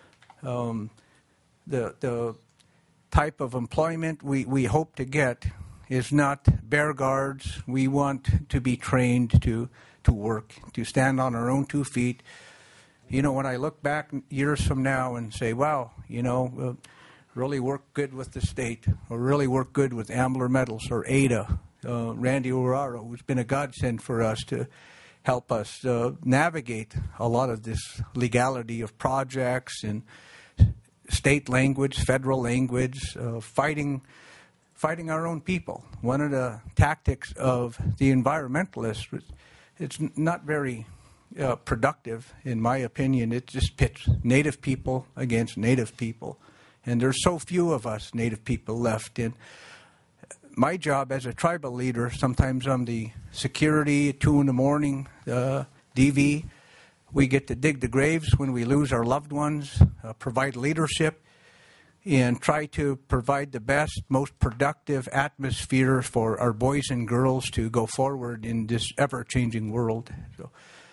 The type of employment we hope to get is not bear guards. We want to be trained to work, to stand on our own 2 feet. When I look back years from now and say, wow, really work good with the state, or really work good with Ambler Metals or Ada, Randy Uraro, who's been a godsend for us to help us navigate a lot of this legality of projects and state language, federal language, fighting our own people. One of the tactics of the environmentalists, it's not very productive, in my opinion. It just pits Native people against Native people. And there's so few of us Native people left. And my job as a tribal leader, sometimes I'm the security at 2 a.m, DV. We get to dig the graves when we lose our loved ones, provide leadership, and try to provide the best, most productive atmosphere for our boys and girls to go forward in this ever-changing world. So,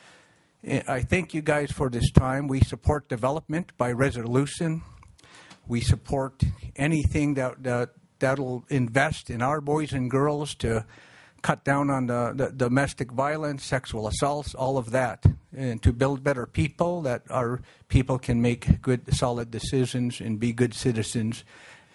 I thank you guys for this time. We support development by resolution. We support anything that'll invest in our boys and girls to cut down on the domestic violence, sexual assaults, all of that, and to build better people, that our people can make good, solid decisions and be good citizens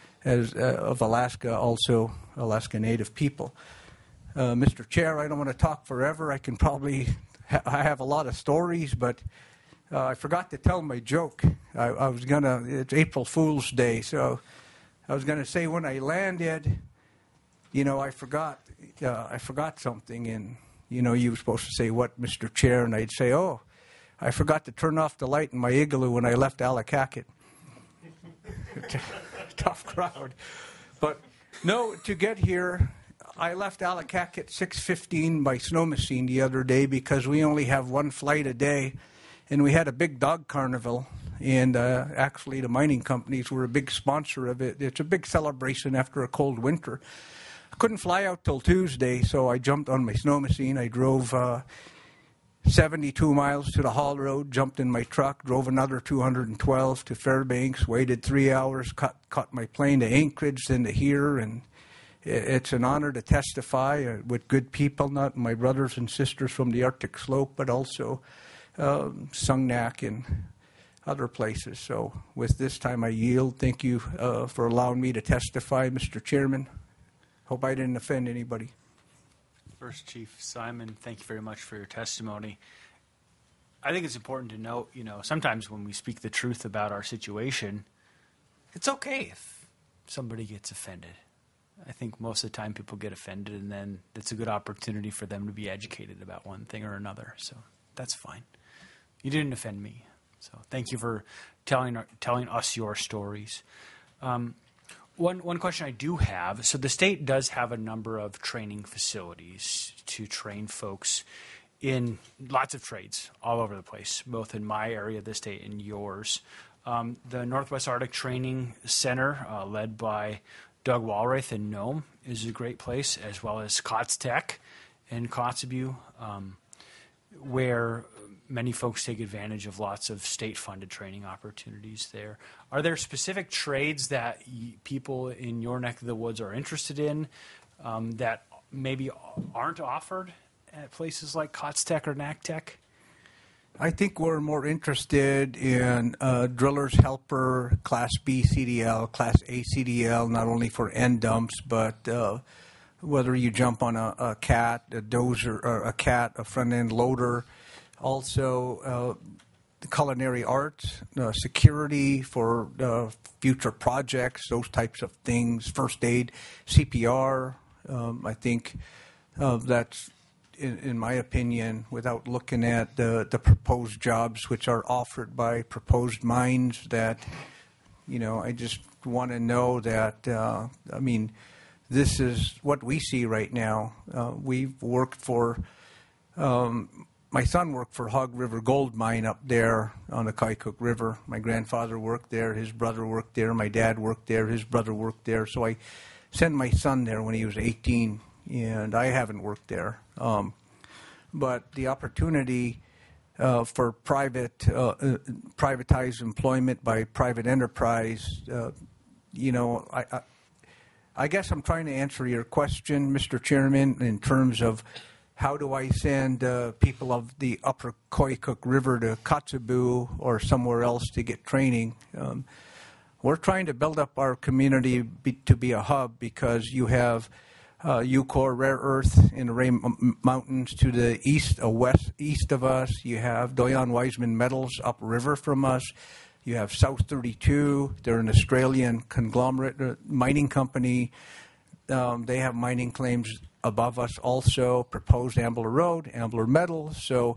of Alaska, also Alaska Native people. Mr. Chair, I don't want to talk forever. I can probably I have a lot of stories, but I forgot to tell my joke. It's April Fool's Day, so I was going to say when I landed, I forgot something, and, you were supposed to say, what, Mr. Chair? And I'd say, oh, I forgot to turn off the light in my igloo when I left Allakaket. Tough crowd. But, no, to get here, I left Allakaket 6:15 by snow machine the other day because we only have one flight a day. And we had a big dog carnival, and actually the mining companies were a big sponsor of it. It's a big celebration after a cold winter. I couldn't fly out till Tuesday, so I jumped on my snow machine. I drove 72 miles to the Hall Road, jumped in my truck, drove another 212 to Fairbanks, waited 3 hours, caught my plane to Anchorage, then to here. And it's an honor to testify with good people, not my brothers and sisters from the Arctic slope, but also Sungnak and other places. So with this time I yield. Thank you for allowing me to testify, Mr. Chairman. Hope I didn't offend anybody. First Chief Simon, thank you very much for your testimony. I think it's important to note, sometimes when we speak the truth about our situation, it's okay if somebody gets offended. I think most of the time people get offended, and then it's a good opportunity for them to be educated about one thing or another. So that's fine. You didn't offend me. So thank you for telling us your stories. One question I do have, so the state does have a number of training facilities to train folks in lots of trades all over the place, both in my area of the state and yours. The Northwest Arctic Training Center, led by Doug Walrath in Nome, is a great place, as well as COTS Tech in Kotzebue, where many folks take advantage of lots of state-funded training opportunities there. Are there specific trades that people in your neck of the woods are interested in that maybe aren't offered at places like COTS Tech or NAC Tech? I think we're more interested in driller's helper, Class B CDL, Class A CDL, not only for end dumps, but whether you jump on a cat, a dozer, or a cat, a front-end loader. Also, the culinary arts, security for future projects, those types of things, first aid, CPR. I think that's, in my opinion, without looking at the proposed jobs which are offered by proposed mines, that, I just want to know that, this is what we see right now. We've worked for... my son worked for Hog River Gold Mine up there on the Kaikouk River. My grandfather worked there. His brother worked there. My dad worked there. His brother worked there. So I sent my son there when he was 18, and I haven't worked there. But the opportunity for privatized employment by private enterprise, I guess I'm trying to answer your question, Mr. Chairman, in terms of how do I send people of the upper Koyukuk River to Kotzebue or somewhere else to get training? We're trying to build up our community to be a hub, because you have Eucor Rare Earth in the Ray Mountains to the east of us. You have Doyon Wiseman Metals upriver from us. You have South 32. They're an Australian conglomerate mining company. They have mining claims above us also. Proposed Ambler Road, Ambler Metals. So,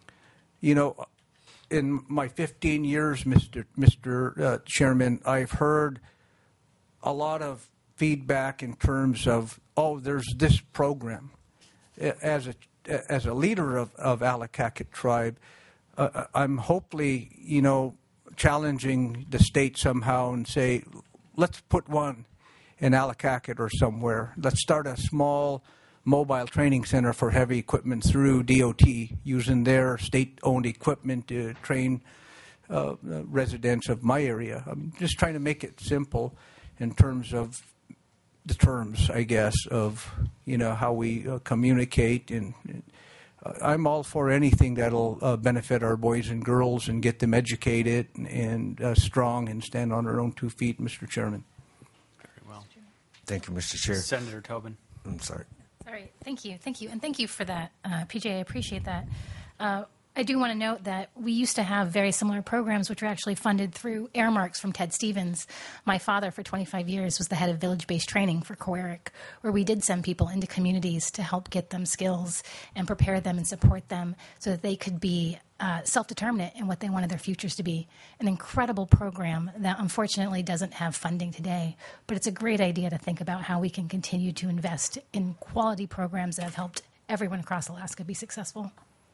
in my 15 years, Mr. Chairman, I've heard a lot of feedback in terms of, there's this program. As a leader of Allakaket tribe, I'm hopefully, challenging the state somehow and say, let's put one in Allakaket or somewhere. Let's start a small mobile training center for heavy equipment through DOT, using their state-owned equipment to train residents of my area. I'm just trying to make it simple in terms of the terms, I guess, of how we communicate. And I'm all for anything that'll benefit our boys and girls and get them educated and strong and stand on their own 2 feet, Mr. Chairman. Very well. Thank you, Mr. Chair. Senator Tobin. I'm sorry. All right, thank you, and thank you for that, PJ. I appreciate that. I do want to note that we used to have very similar programs which were actually funded through earmarks from Ted Stevens. My father, for 25 years, was the head of village-based training for Coeric, where we did send people into communities to help get them skills and prepare them and support them so that they could be self-determinant in what they wanted their futures to be. An incredible program that unfortunately doesn't have funding today, but it's a great idea to think about how we can continue to invest in quality programs that have helped everyone across Alaska be successful.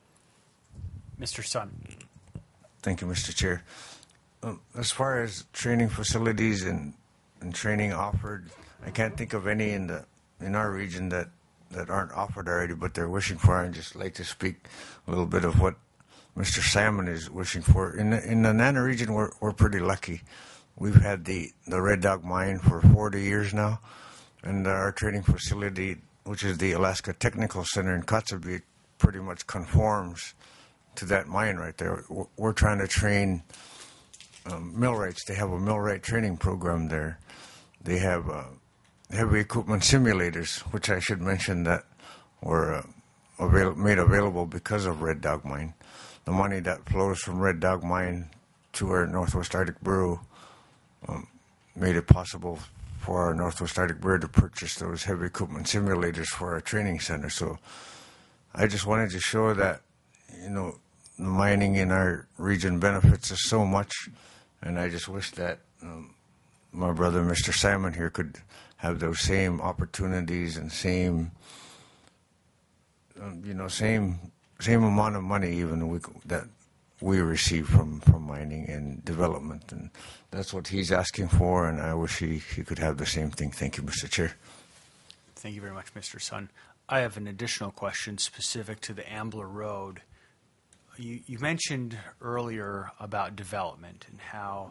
Mr. Sun. Thank you, Mr. Chair. As far as training facilities and training offered, I can't think of any in our region that aren't offered already, but they're wishing for. I'd just like to speak a little bit of what Mr. Salmon is wishing for. In the Nana region, we're pretty lucky. We've had the Red Dog mine for 40 years now, and our training facility, which is the Alaska Technical Center in Kotzebue, pretty much conforms to that mine right there. We're trying to train millwrights. They have a millwright training program there. They have heavy equipment simulators, which I should mention that were made available because of Red Dog Mine. The money that flows from Red Dog Mine to our Northwest Arctic Bureau made it possible for our Northwest Arctic Bureau to purchase those heavy equipment simulators for our training center. So I just wanted to show that, the mining in our region benefits us so much, and I just wish that my brother, Mr. Salmon, here could have those same opportunities and same amount of money even that we receive from mining and development, and that's what he's asking for, and I wish he could have the same thing. Thank you, Mr. Chair. Thank you very much, Mr. Sun. I have an additional question specific to the Ambler Road. You mentioned earlier about development and how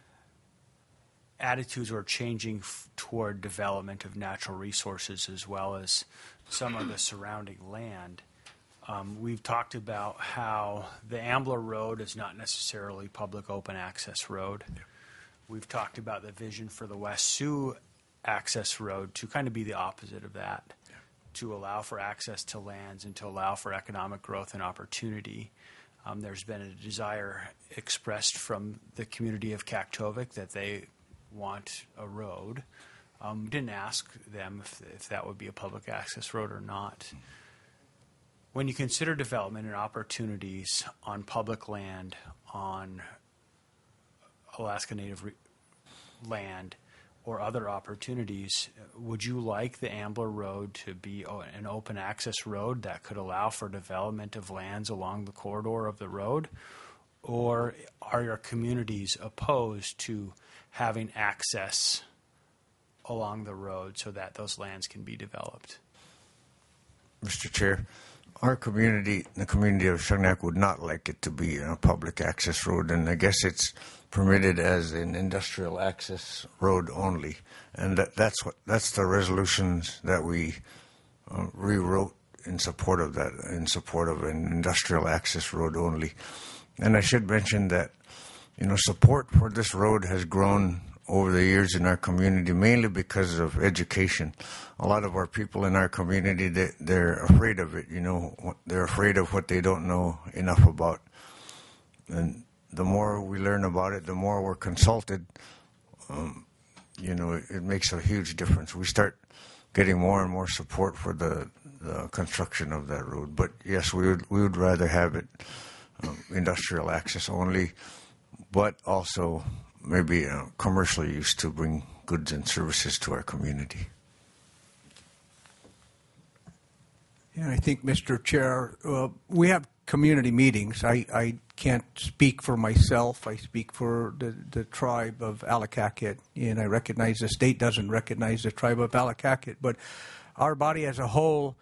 attitudes are changing toward development of natural resources as well as some of the surrounding land. We've talked about how the Ambler Road is not necessarily public open access road. Yeah. We've talked about the vision for the West Sioux access road to kind of be the opposite of that, yeah, to allow for access to lands and to allow for economic growth and opportunity. There's been a desire expressed from the community of Kaktovik that they want a road. Didn't ask them if that would be a public access road or not. When you consider development and opportunities on public land, on Alaska Native land, or other opportunities, would you like the Ambler Road to be an open access road that could allow for development of lands along the corridor of the road? Or are your communities opposed to having access along the road so that those lands can be developed? Mr. Chair, our community, the community of Shungnak, would not like it to be a public access road, and I guess it's permitted as an industrial access road only, and that's the resolutions that we rewrote in support of that, in support of an industrial access road only. And I should mention that support for this road has grown over the years in our community, mainly because of education. A lot of our people in our community, they're afraid of it. They're afraid of what they don't know enough about. And the more we learn about it, the more we're consulted. It makes a huge difference. We start getting more and more support for the construction of that road. But yes, we would rather have it industrial access only, but also maybe commercial use to bring goods and services to our community. Yeah, I think, Mr. Chair, we have community meetings. I can't speak for myself. I speak for the tribe of Allakaket, and I recognize the state doesn't recognize the tribe of Allakaket. But our body as a whole,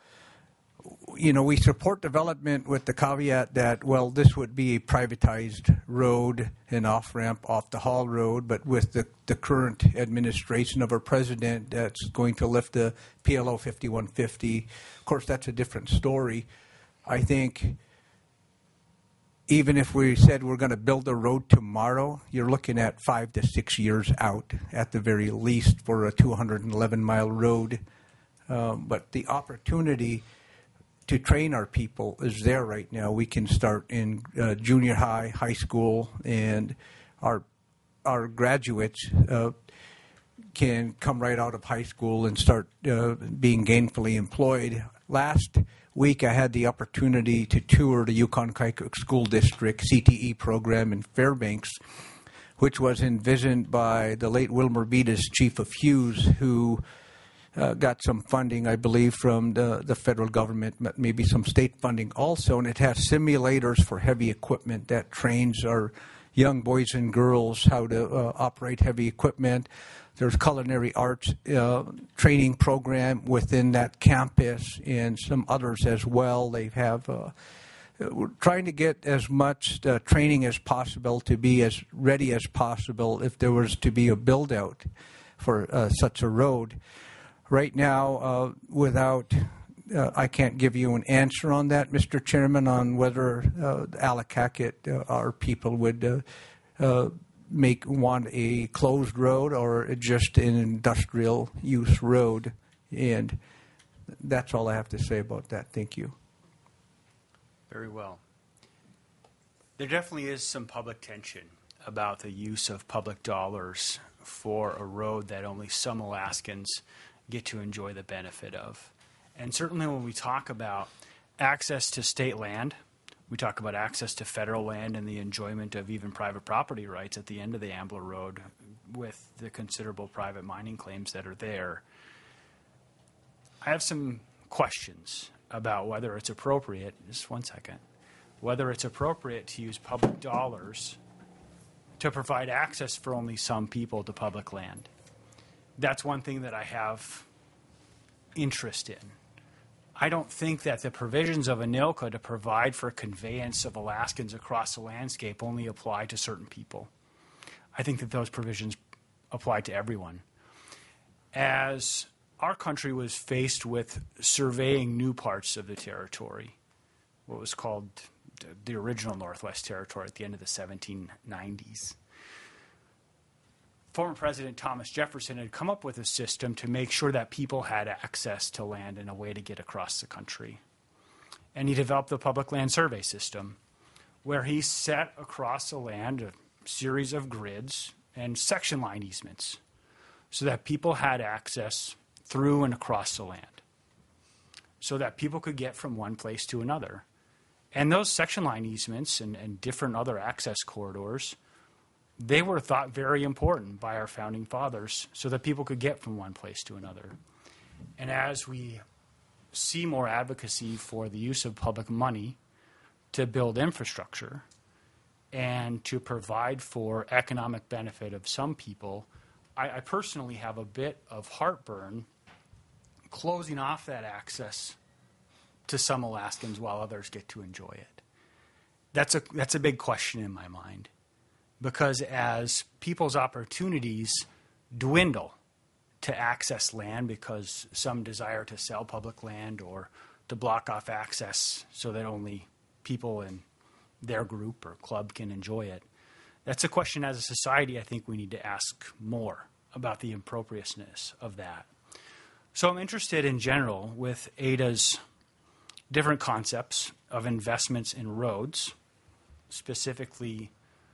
we support development with the caveat that, this would be a privatized road, an off-ramp off the Hall Road, but with the current administration of our president that's going to lift the PLO 5150, of course, that's a different story. I think even if we said we're going to build a road tomorrow, you're looking at 5 to 6 years out at the very least for a 211-mile road. But the opportunity to train our people is there right now. We can start in junior high, high school, and our graduates can come right out of high school and start being gainfully employed. Last week, I had the opportunity to tour the Yukon-Kaikouk School District CTE program in Fairbanks, which was envisioned by the late Wilmer Beatus, chief of Hughes, who got some funding, I believe, from the federal government, maybe some state funding also, and it has simulators for heavy equipment that trains our young boys and girls how to operate heavy equipment. There's culinary arts training program within that campus and some others as well. They have we're trying to get as much training as possible to be as ready as possible if there was to be a build-out for such a road. Right now, I can't give you an answer on that, Mr. Chairman, on whether Allakaket, our people, would want a closed road or just an industrial use road. And that's all I have to say about that. Thank you. Very well. There definitely is some public tension about the use of public dollars for a road that only some Alaskans get to enjoy the benefit of. And certainly when we talk about access to state land We talk about access to federal land and the enjoyment of even private property rights at the end of the Ambler Road with the considerable private mining claims that are there. I have some questions about whether it's appropriate, just one second, whether it's appropriate to use public dollars to provide access for only some people to public land. That's one thing that I have interest in. I don't think that the provisions of ANILCA to provide for conveyance of Alaskans across the landscape only apply to certain people. I think that those provisions apply to everyone. As our country was faced with surveying new parts of the territory, what was called the original Northwest Territory at the end of the 1790s, former President Thomas Jefferson had come up with a system to make sure that people had access to land and a way to get across the country. And he developed the Public Land Survey System, where he set across the land a series of grids and section line easements so that people had access through and across the land, so that people could get from one place to another. And those section line easements and different other access corridors, they were thought very important by our founding fathers so that people could get from one place to another. And as we see more advocacy for the use of public money to build infrastructure and to provide for economic benefit of some people, I personally have a bit of heartburn closing off that access to some Alaskans while others get to enjoy it. That's a big question in my mind. Because as people's opportunities dwindle to access land because some desire to sell public land or to block off access so that only people in their group or club can enjoy it, that's a question as a society I think we need to ask more about the appropriateness of that. So I'm interested in general with ADA's different concepts of investments in roads, specifically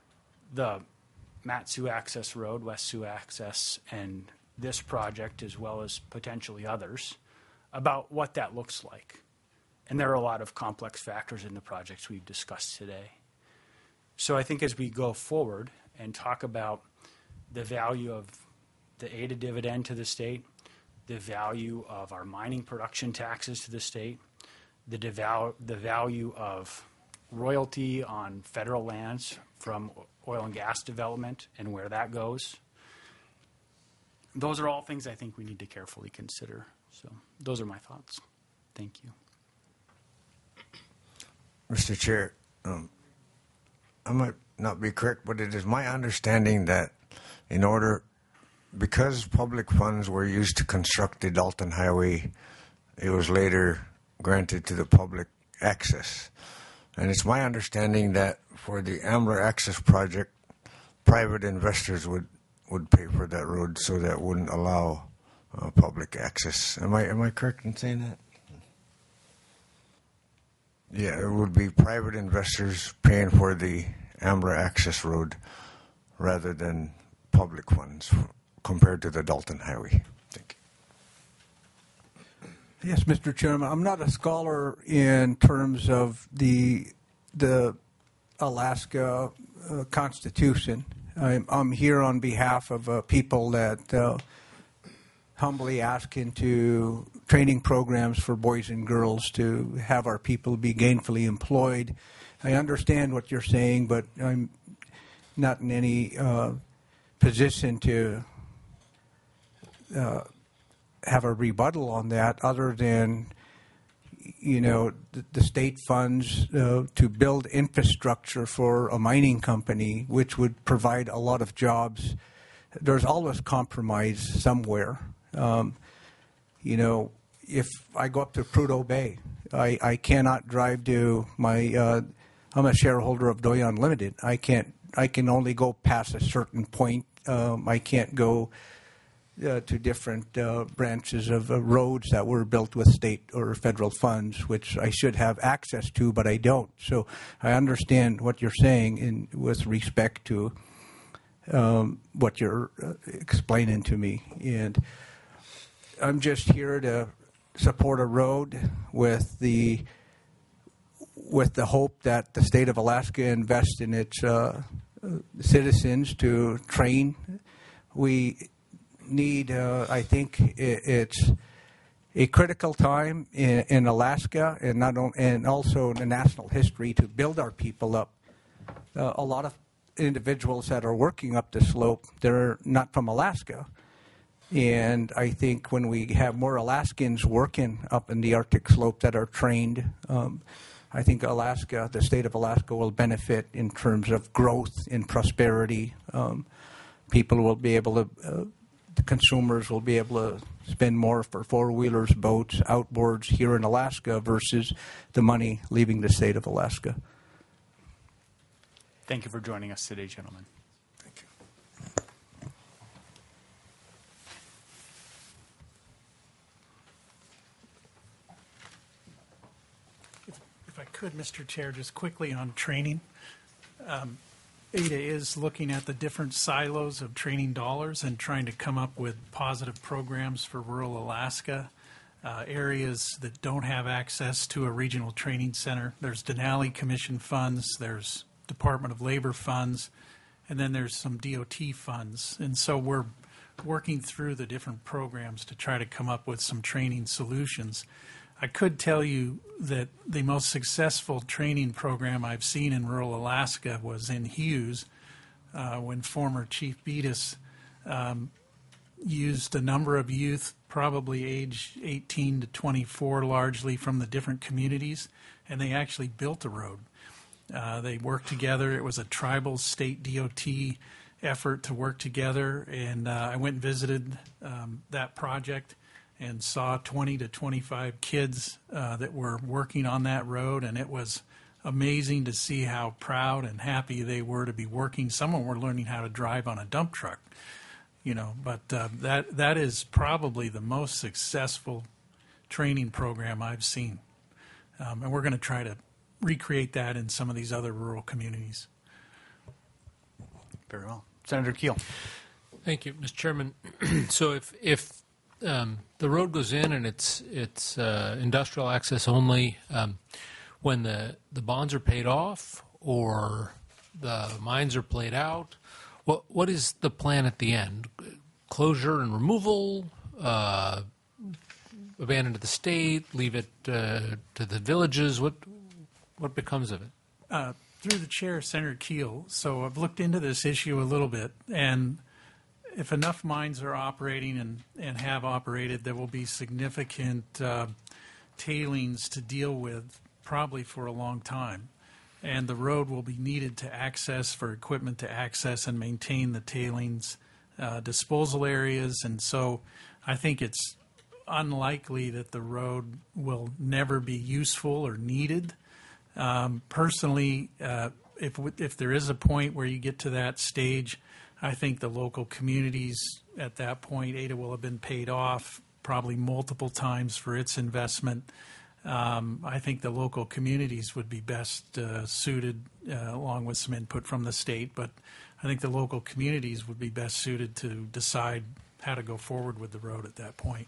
the Mat-Su Access Road, West Sioux Access, and this project, as well as potentially others, about what that looks like. And there are a lot of complex factors in the projects we've discussed today. So I think as we go forward and talk about the value of the ADA dividend to the state, the value of our mining production taxes to the state, the value of royalty on federal lands from oil and gas development and where that goes. Those are all things I think we need to carefully consider. So those are my thoughts. Thank you. Mr. Chair, I might not be correct, but it is my understanding that because public funds were used to construct the Dalton Highway, it was later granted to the public access. And it's my understanding that for the Ambler Access Project, private investors would pay for that road, so that wouldn't allow public access. Am I correct in saying that? Yeah, it would be private investors paying for the Ambler Access Road rather than public funds compared to the Dalton Highway. Thank you. Yes, Mr. Chairman. I'm not a scholar in terms of the Alaska Constitution. I'm here on behalf of people that humbly ask into training programs for boys and girls to have our people be gainfully employed. I understand what you're saying, but I'm not in any position to have a rebuttal on that, other than, the state funds to build infrastructure for a mining company, which would provide a lot of jobs. There's always compromise somewhere. If I go up to Prudhoe Bay, I cannot drive to my. I'm a shareholder of Doyon Limited. I can only go past a certain point. I can't go to different branches of roads that were built with state or federal funds, which I should have access to, but I don't. So I understand what you're saying with respect to what you're explaining to me. And I'm just here to support a road with with the hope that the state of Alaska invests in its citizens to train. We need, I think, it's a critical time in Alaska and also in the national history to build our people up. A lot of individuals that are working up the slope, they're not from Alaska. And I think when we have more Alaskans working up in the Arctic slope that are trained, I think Alaska, the state of Alaska, will benefit in terms of growth and prosperity. People will be able to, the consumers will be able to spend more for four-wheelers, boats, outboards here in Alaska versus the money leaving the state of Alaska. Thank you for joining us today, gentlemen. Thank you. If I could, Mr. Chair, just quickly on training. ADA is looking at the different silos of training dollars and trying to come up with positive programs for rural Alaska, areas that don't have access to a regional training center. There's Denali Commission funds, there's Department of Labor funds, and then there's some DOT funds. And so we're working through the different programs to try to come up with some training solutions. I could tell you that the most successful training program I've seen in rural Alaska was in Hughes, when former Chief Beatus used a number of youth, probably age 18 to 24, largely from the different communities, and they actually built a road. They worked together. It was a tribal state DOT effort to work together, and I went and visited that project and saw 20 to 25 kids that were working on that road, and it was amazing to see how proud and happy they were to be working. Some of them were learning how to drive on a dump truck, you know, but that is probably the most successful training program I've seen. And we're going to try to recreate that in some of these other rural communities. Very well. Senator Keel. Thank you, Mr. Chairman. So if the road goes in and it's industrial access only, when the bonds are paid off or the mines are played out, what is the plan at the end? Closure and removal, abandon to the state, leave it to the villages? What becomes of it? Through the chair, Senator Keel. So I've looked into this issue a little bit, and if enough mines are operating and have operated, there will be significant tailings to deal with probably for a long time. And the road will be needed to access, for equipment to access and maintain the tailings disposal areas. And so I think it's unlikely that the road will never be useful or needed. Personally, if there is a point where you get to that stage, I think the local communities at that point, ADA will have been paid off probably multiple times for its investment. I think the local communities would be best suited, along with some input from the state, but I think the local communities would be best suited to decide how to go forward with the road at that point.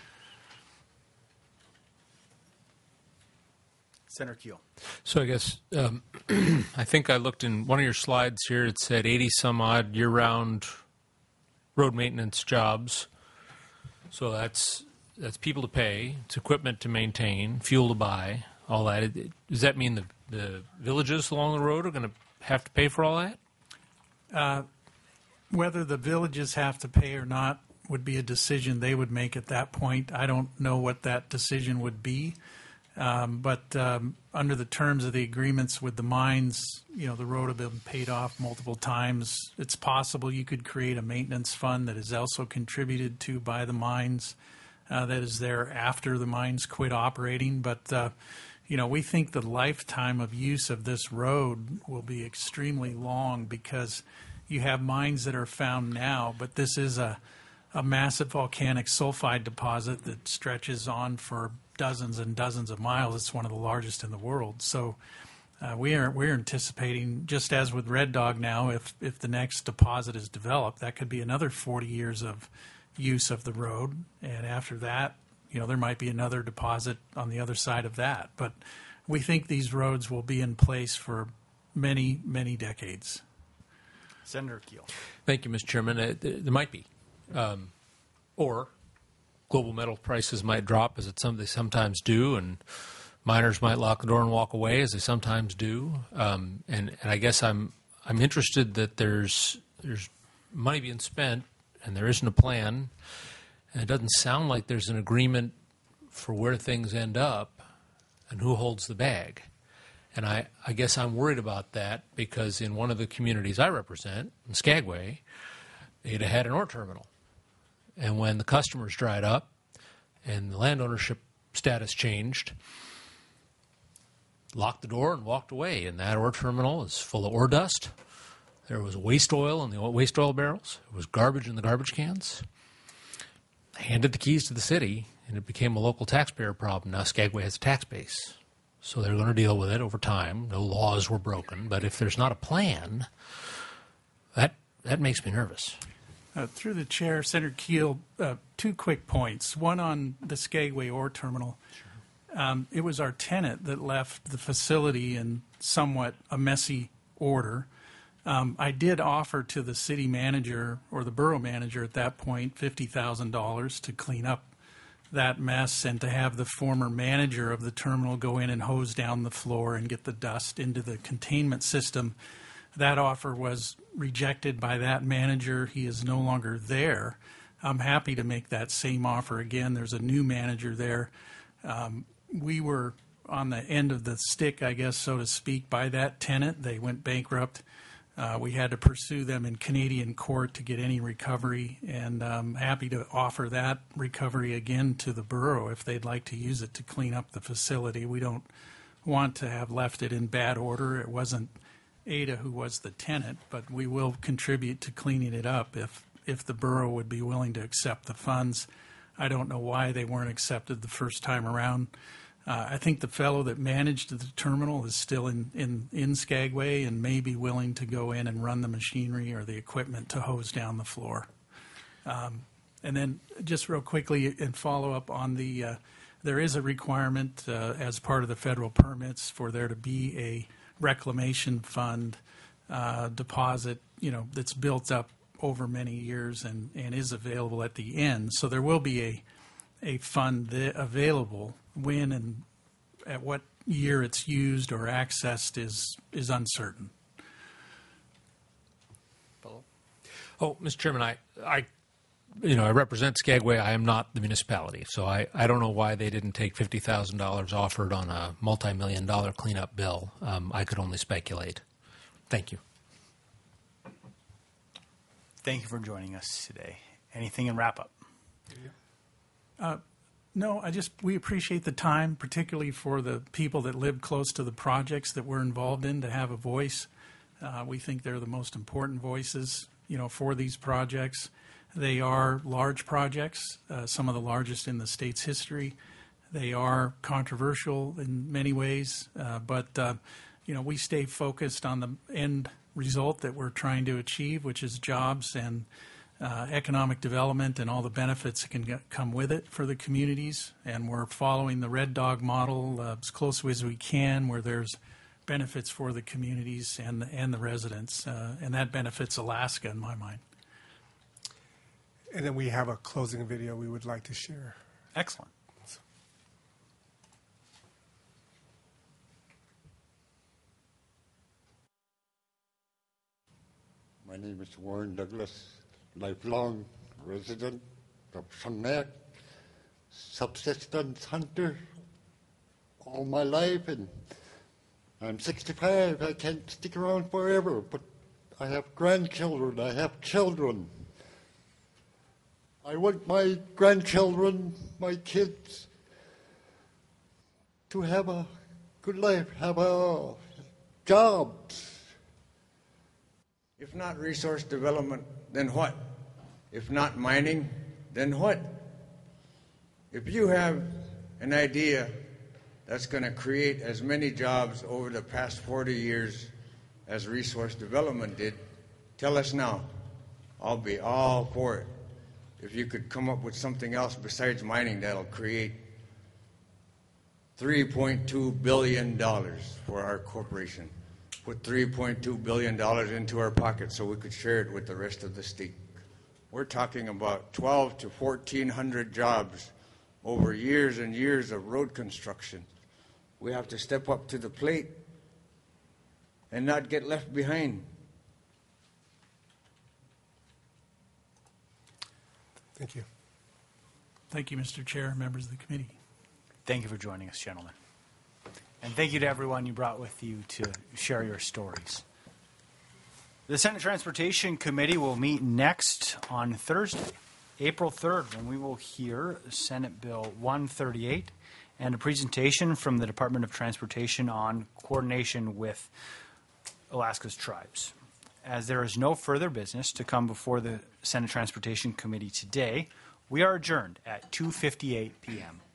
Senator Keel. So I guess I think I looked in one of your slides here. It said 80 some odd year-round road maintenance jobs. So that's people to pay, it's equipment to maintain, fuel to buy, all that. Does that mean the villages along the road are going to have to pay for all that? Whether the villages have to pay or not would be a decision they would make at that point. I don't know what that decision would be. But under the terms of the agreements with the mines, you know, the road have been paid off multiple times. It's possible you could create a maintenance fund that is also contributed to by the mines, that is there after the mines quit operating. But, you know, we think the lifetime of use of this road will be extremely long because you have mines that are found now, but this is a massive volcanic sulfide deposit that stretches on for dozens and dozens of miles. It's one of the largest in the world. So we're anticipating, just as with Red Dog now, if the next deposit is developed, that could be another 40 years of use of the road. And after that, you know, there might be another deposit on the other side of that. But we think these roads will be in place for many, many decades. Senator Keel. Thank you, Mr. Chairman. There might be. Or global metal prices might drop, as they sometimes do, and miners might lock the door and walk away, as they sometimes do. And I guess I'm interested that there's money being spent, and there isn't a plan, and it doesn't sound like there's an agreement for where things end up and who holds the bag. And I guess I'm worried about that because in one of the communities I represent, in Skagway, it had an ore terminal. And when the customers dried up and the land ownership status changed, locked the door and walked away. And that ore terminal is full of ore dust. There was waste oil in the waste oil barrels. There was garbage in the garbage cans. I handed the keys to the city, and it became a local taxpayer problem. Now Skagway has a tax base. So they're going to deal with it over time. No laws were broken. But if there's not a plan, that makes me nervous. Through the chair, Senator Keel, 2 quick points. One on the Skagway ore terminal. Sure. It was our tenant that left the facility in somewhat a messy order. I did offer to the city manager or the borough manager at that point $50,000 to clean up that mess and to have the former manager of the terminal go in and hose down the floor and get the dust into the containment system. That offer was rejected by that manager. He is no longer there. I'm happy to make that same offer again. There's a new manager there. We were on the end of the stick, I guess, so to speak, by that tenant. They went bankrupt. We had to pursue them in Canadian court to get any recovery, and I'm happy to offer that recovery again to the borough if they'd like to use it to clean up the facility. We don't want to have left it in bad order. It wasn't Ada who was the tenant, but we will contribute to cleaning it up if the borough would be willing to accept the funds. I don't know why they weren't accepted the first time around. I think the fellow that managed the terminal is still in Skagway and may be willing to go in and run the machinery or the equipment to hose down the floor. And then just real quickly and follow up on there is a requirement as part of the federal permits for there to be a reclamation fund deposit, that's built up over many years and is available at the end. So there will be a fund available. When and at what year it's used or accessed is uncertain. Oh, Mr. Chairman, I represent Skagway. I am not the municipality, so I don't know why they didn't take $50,000 offered on a multi-million-dollar cleanup bill. I could only speculate. Thank you. Thank you for joining us today. Anything in wrap-up? No, we appreciate the time, particularly for the people that live close to the projects that we're involved in, to have a voice. We think they're the most important voices, for these projects. They are large projects, some of the largest in the state's history. They are controversial in many ways, but we stay focused on the end result that we're trying to achieve, which is jobs and economic development and all the benefits that can come with it for the communities. And we're following the Red Dog model as closely as we can, where there's benefits for the communities and the residents. And that benefits Alaska, in my mind. And then we have a closing video we would like to share. Excellent. My name is Warren Douglas, lifelong resident of Shungnak, subsistence hunter all my life, and I'm 65. I can't stick around forever, but I have grandchildren, I have children. I want my grandchildren, my kids, to have a good life, have a jobs. If not resource development, then what? If not mining, then what? If you have an idea that's going to create as many jobs over the past 40 years as resource development did, tell us now. I'll be all for it. If you could come up with something else besides mining that'll create $3.2 billion for our corporation. Put $3.2 billion into our pocket so we could share it with the rest of the state. We're talking about 1,200 to 1,400 jobs over years and years of road construction. We have to step up to the plate and not get left behind. Thank you. Thank you, Mr. Chair, members of the committee. Thank you for joining us, gentlemen. And thank you to everyone you brought with you to share your stories. The Senate Transportation Committee will meet next on Thursday, April 3rd, when we will hear Senate Bill 138 and a presentation from the Department of Transportation on coordination with Alaska's tribes. As there is no further business to come before the Senate Transportation Committee today, we are adjourned at 2:58 p.m.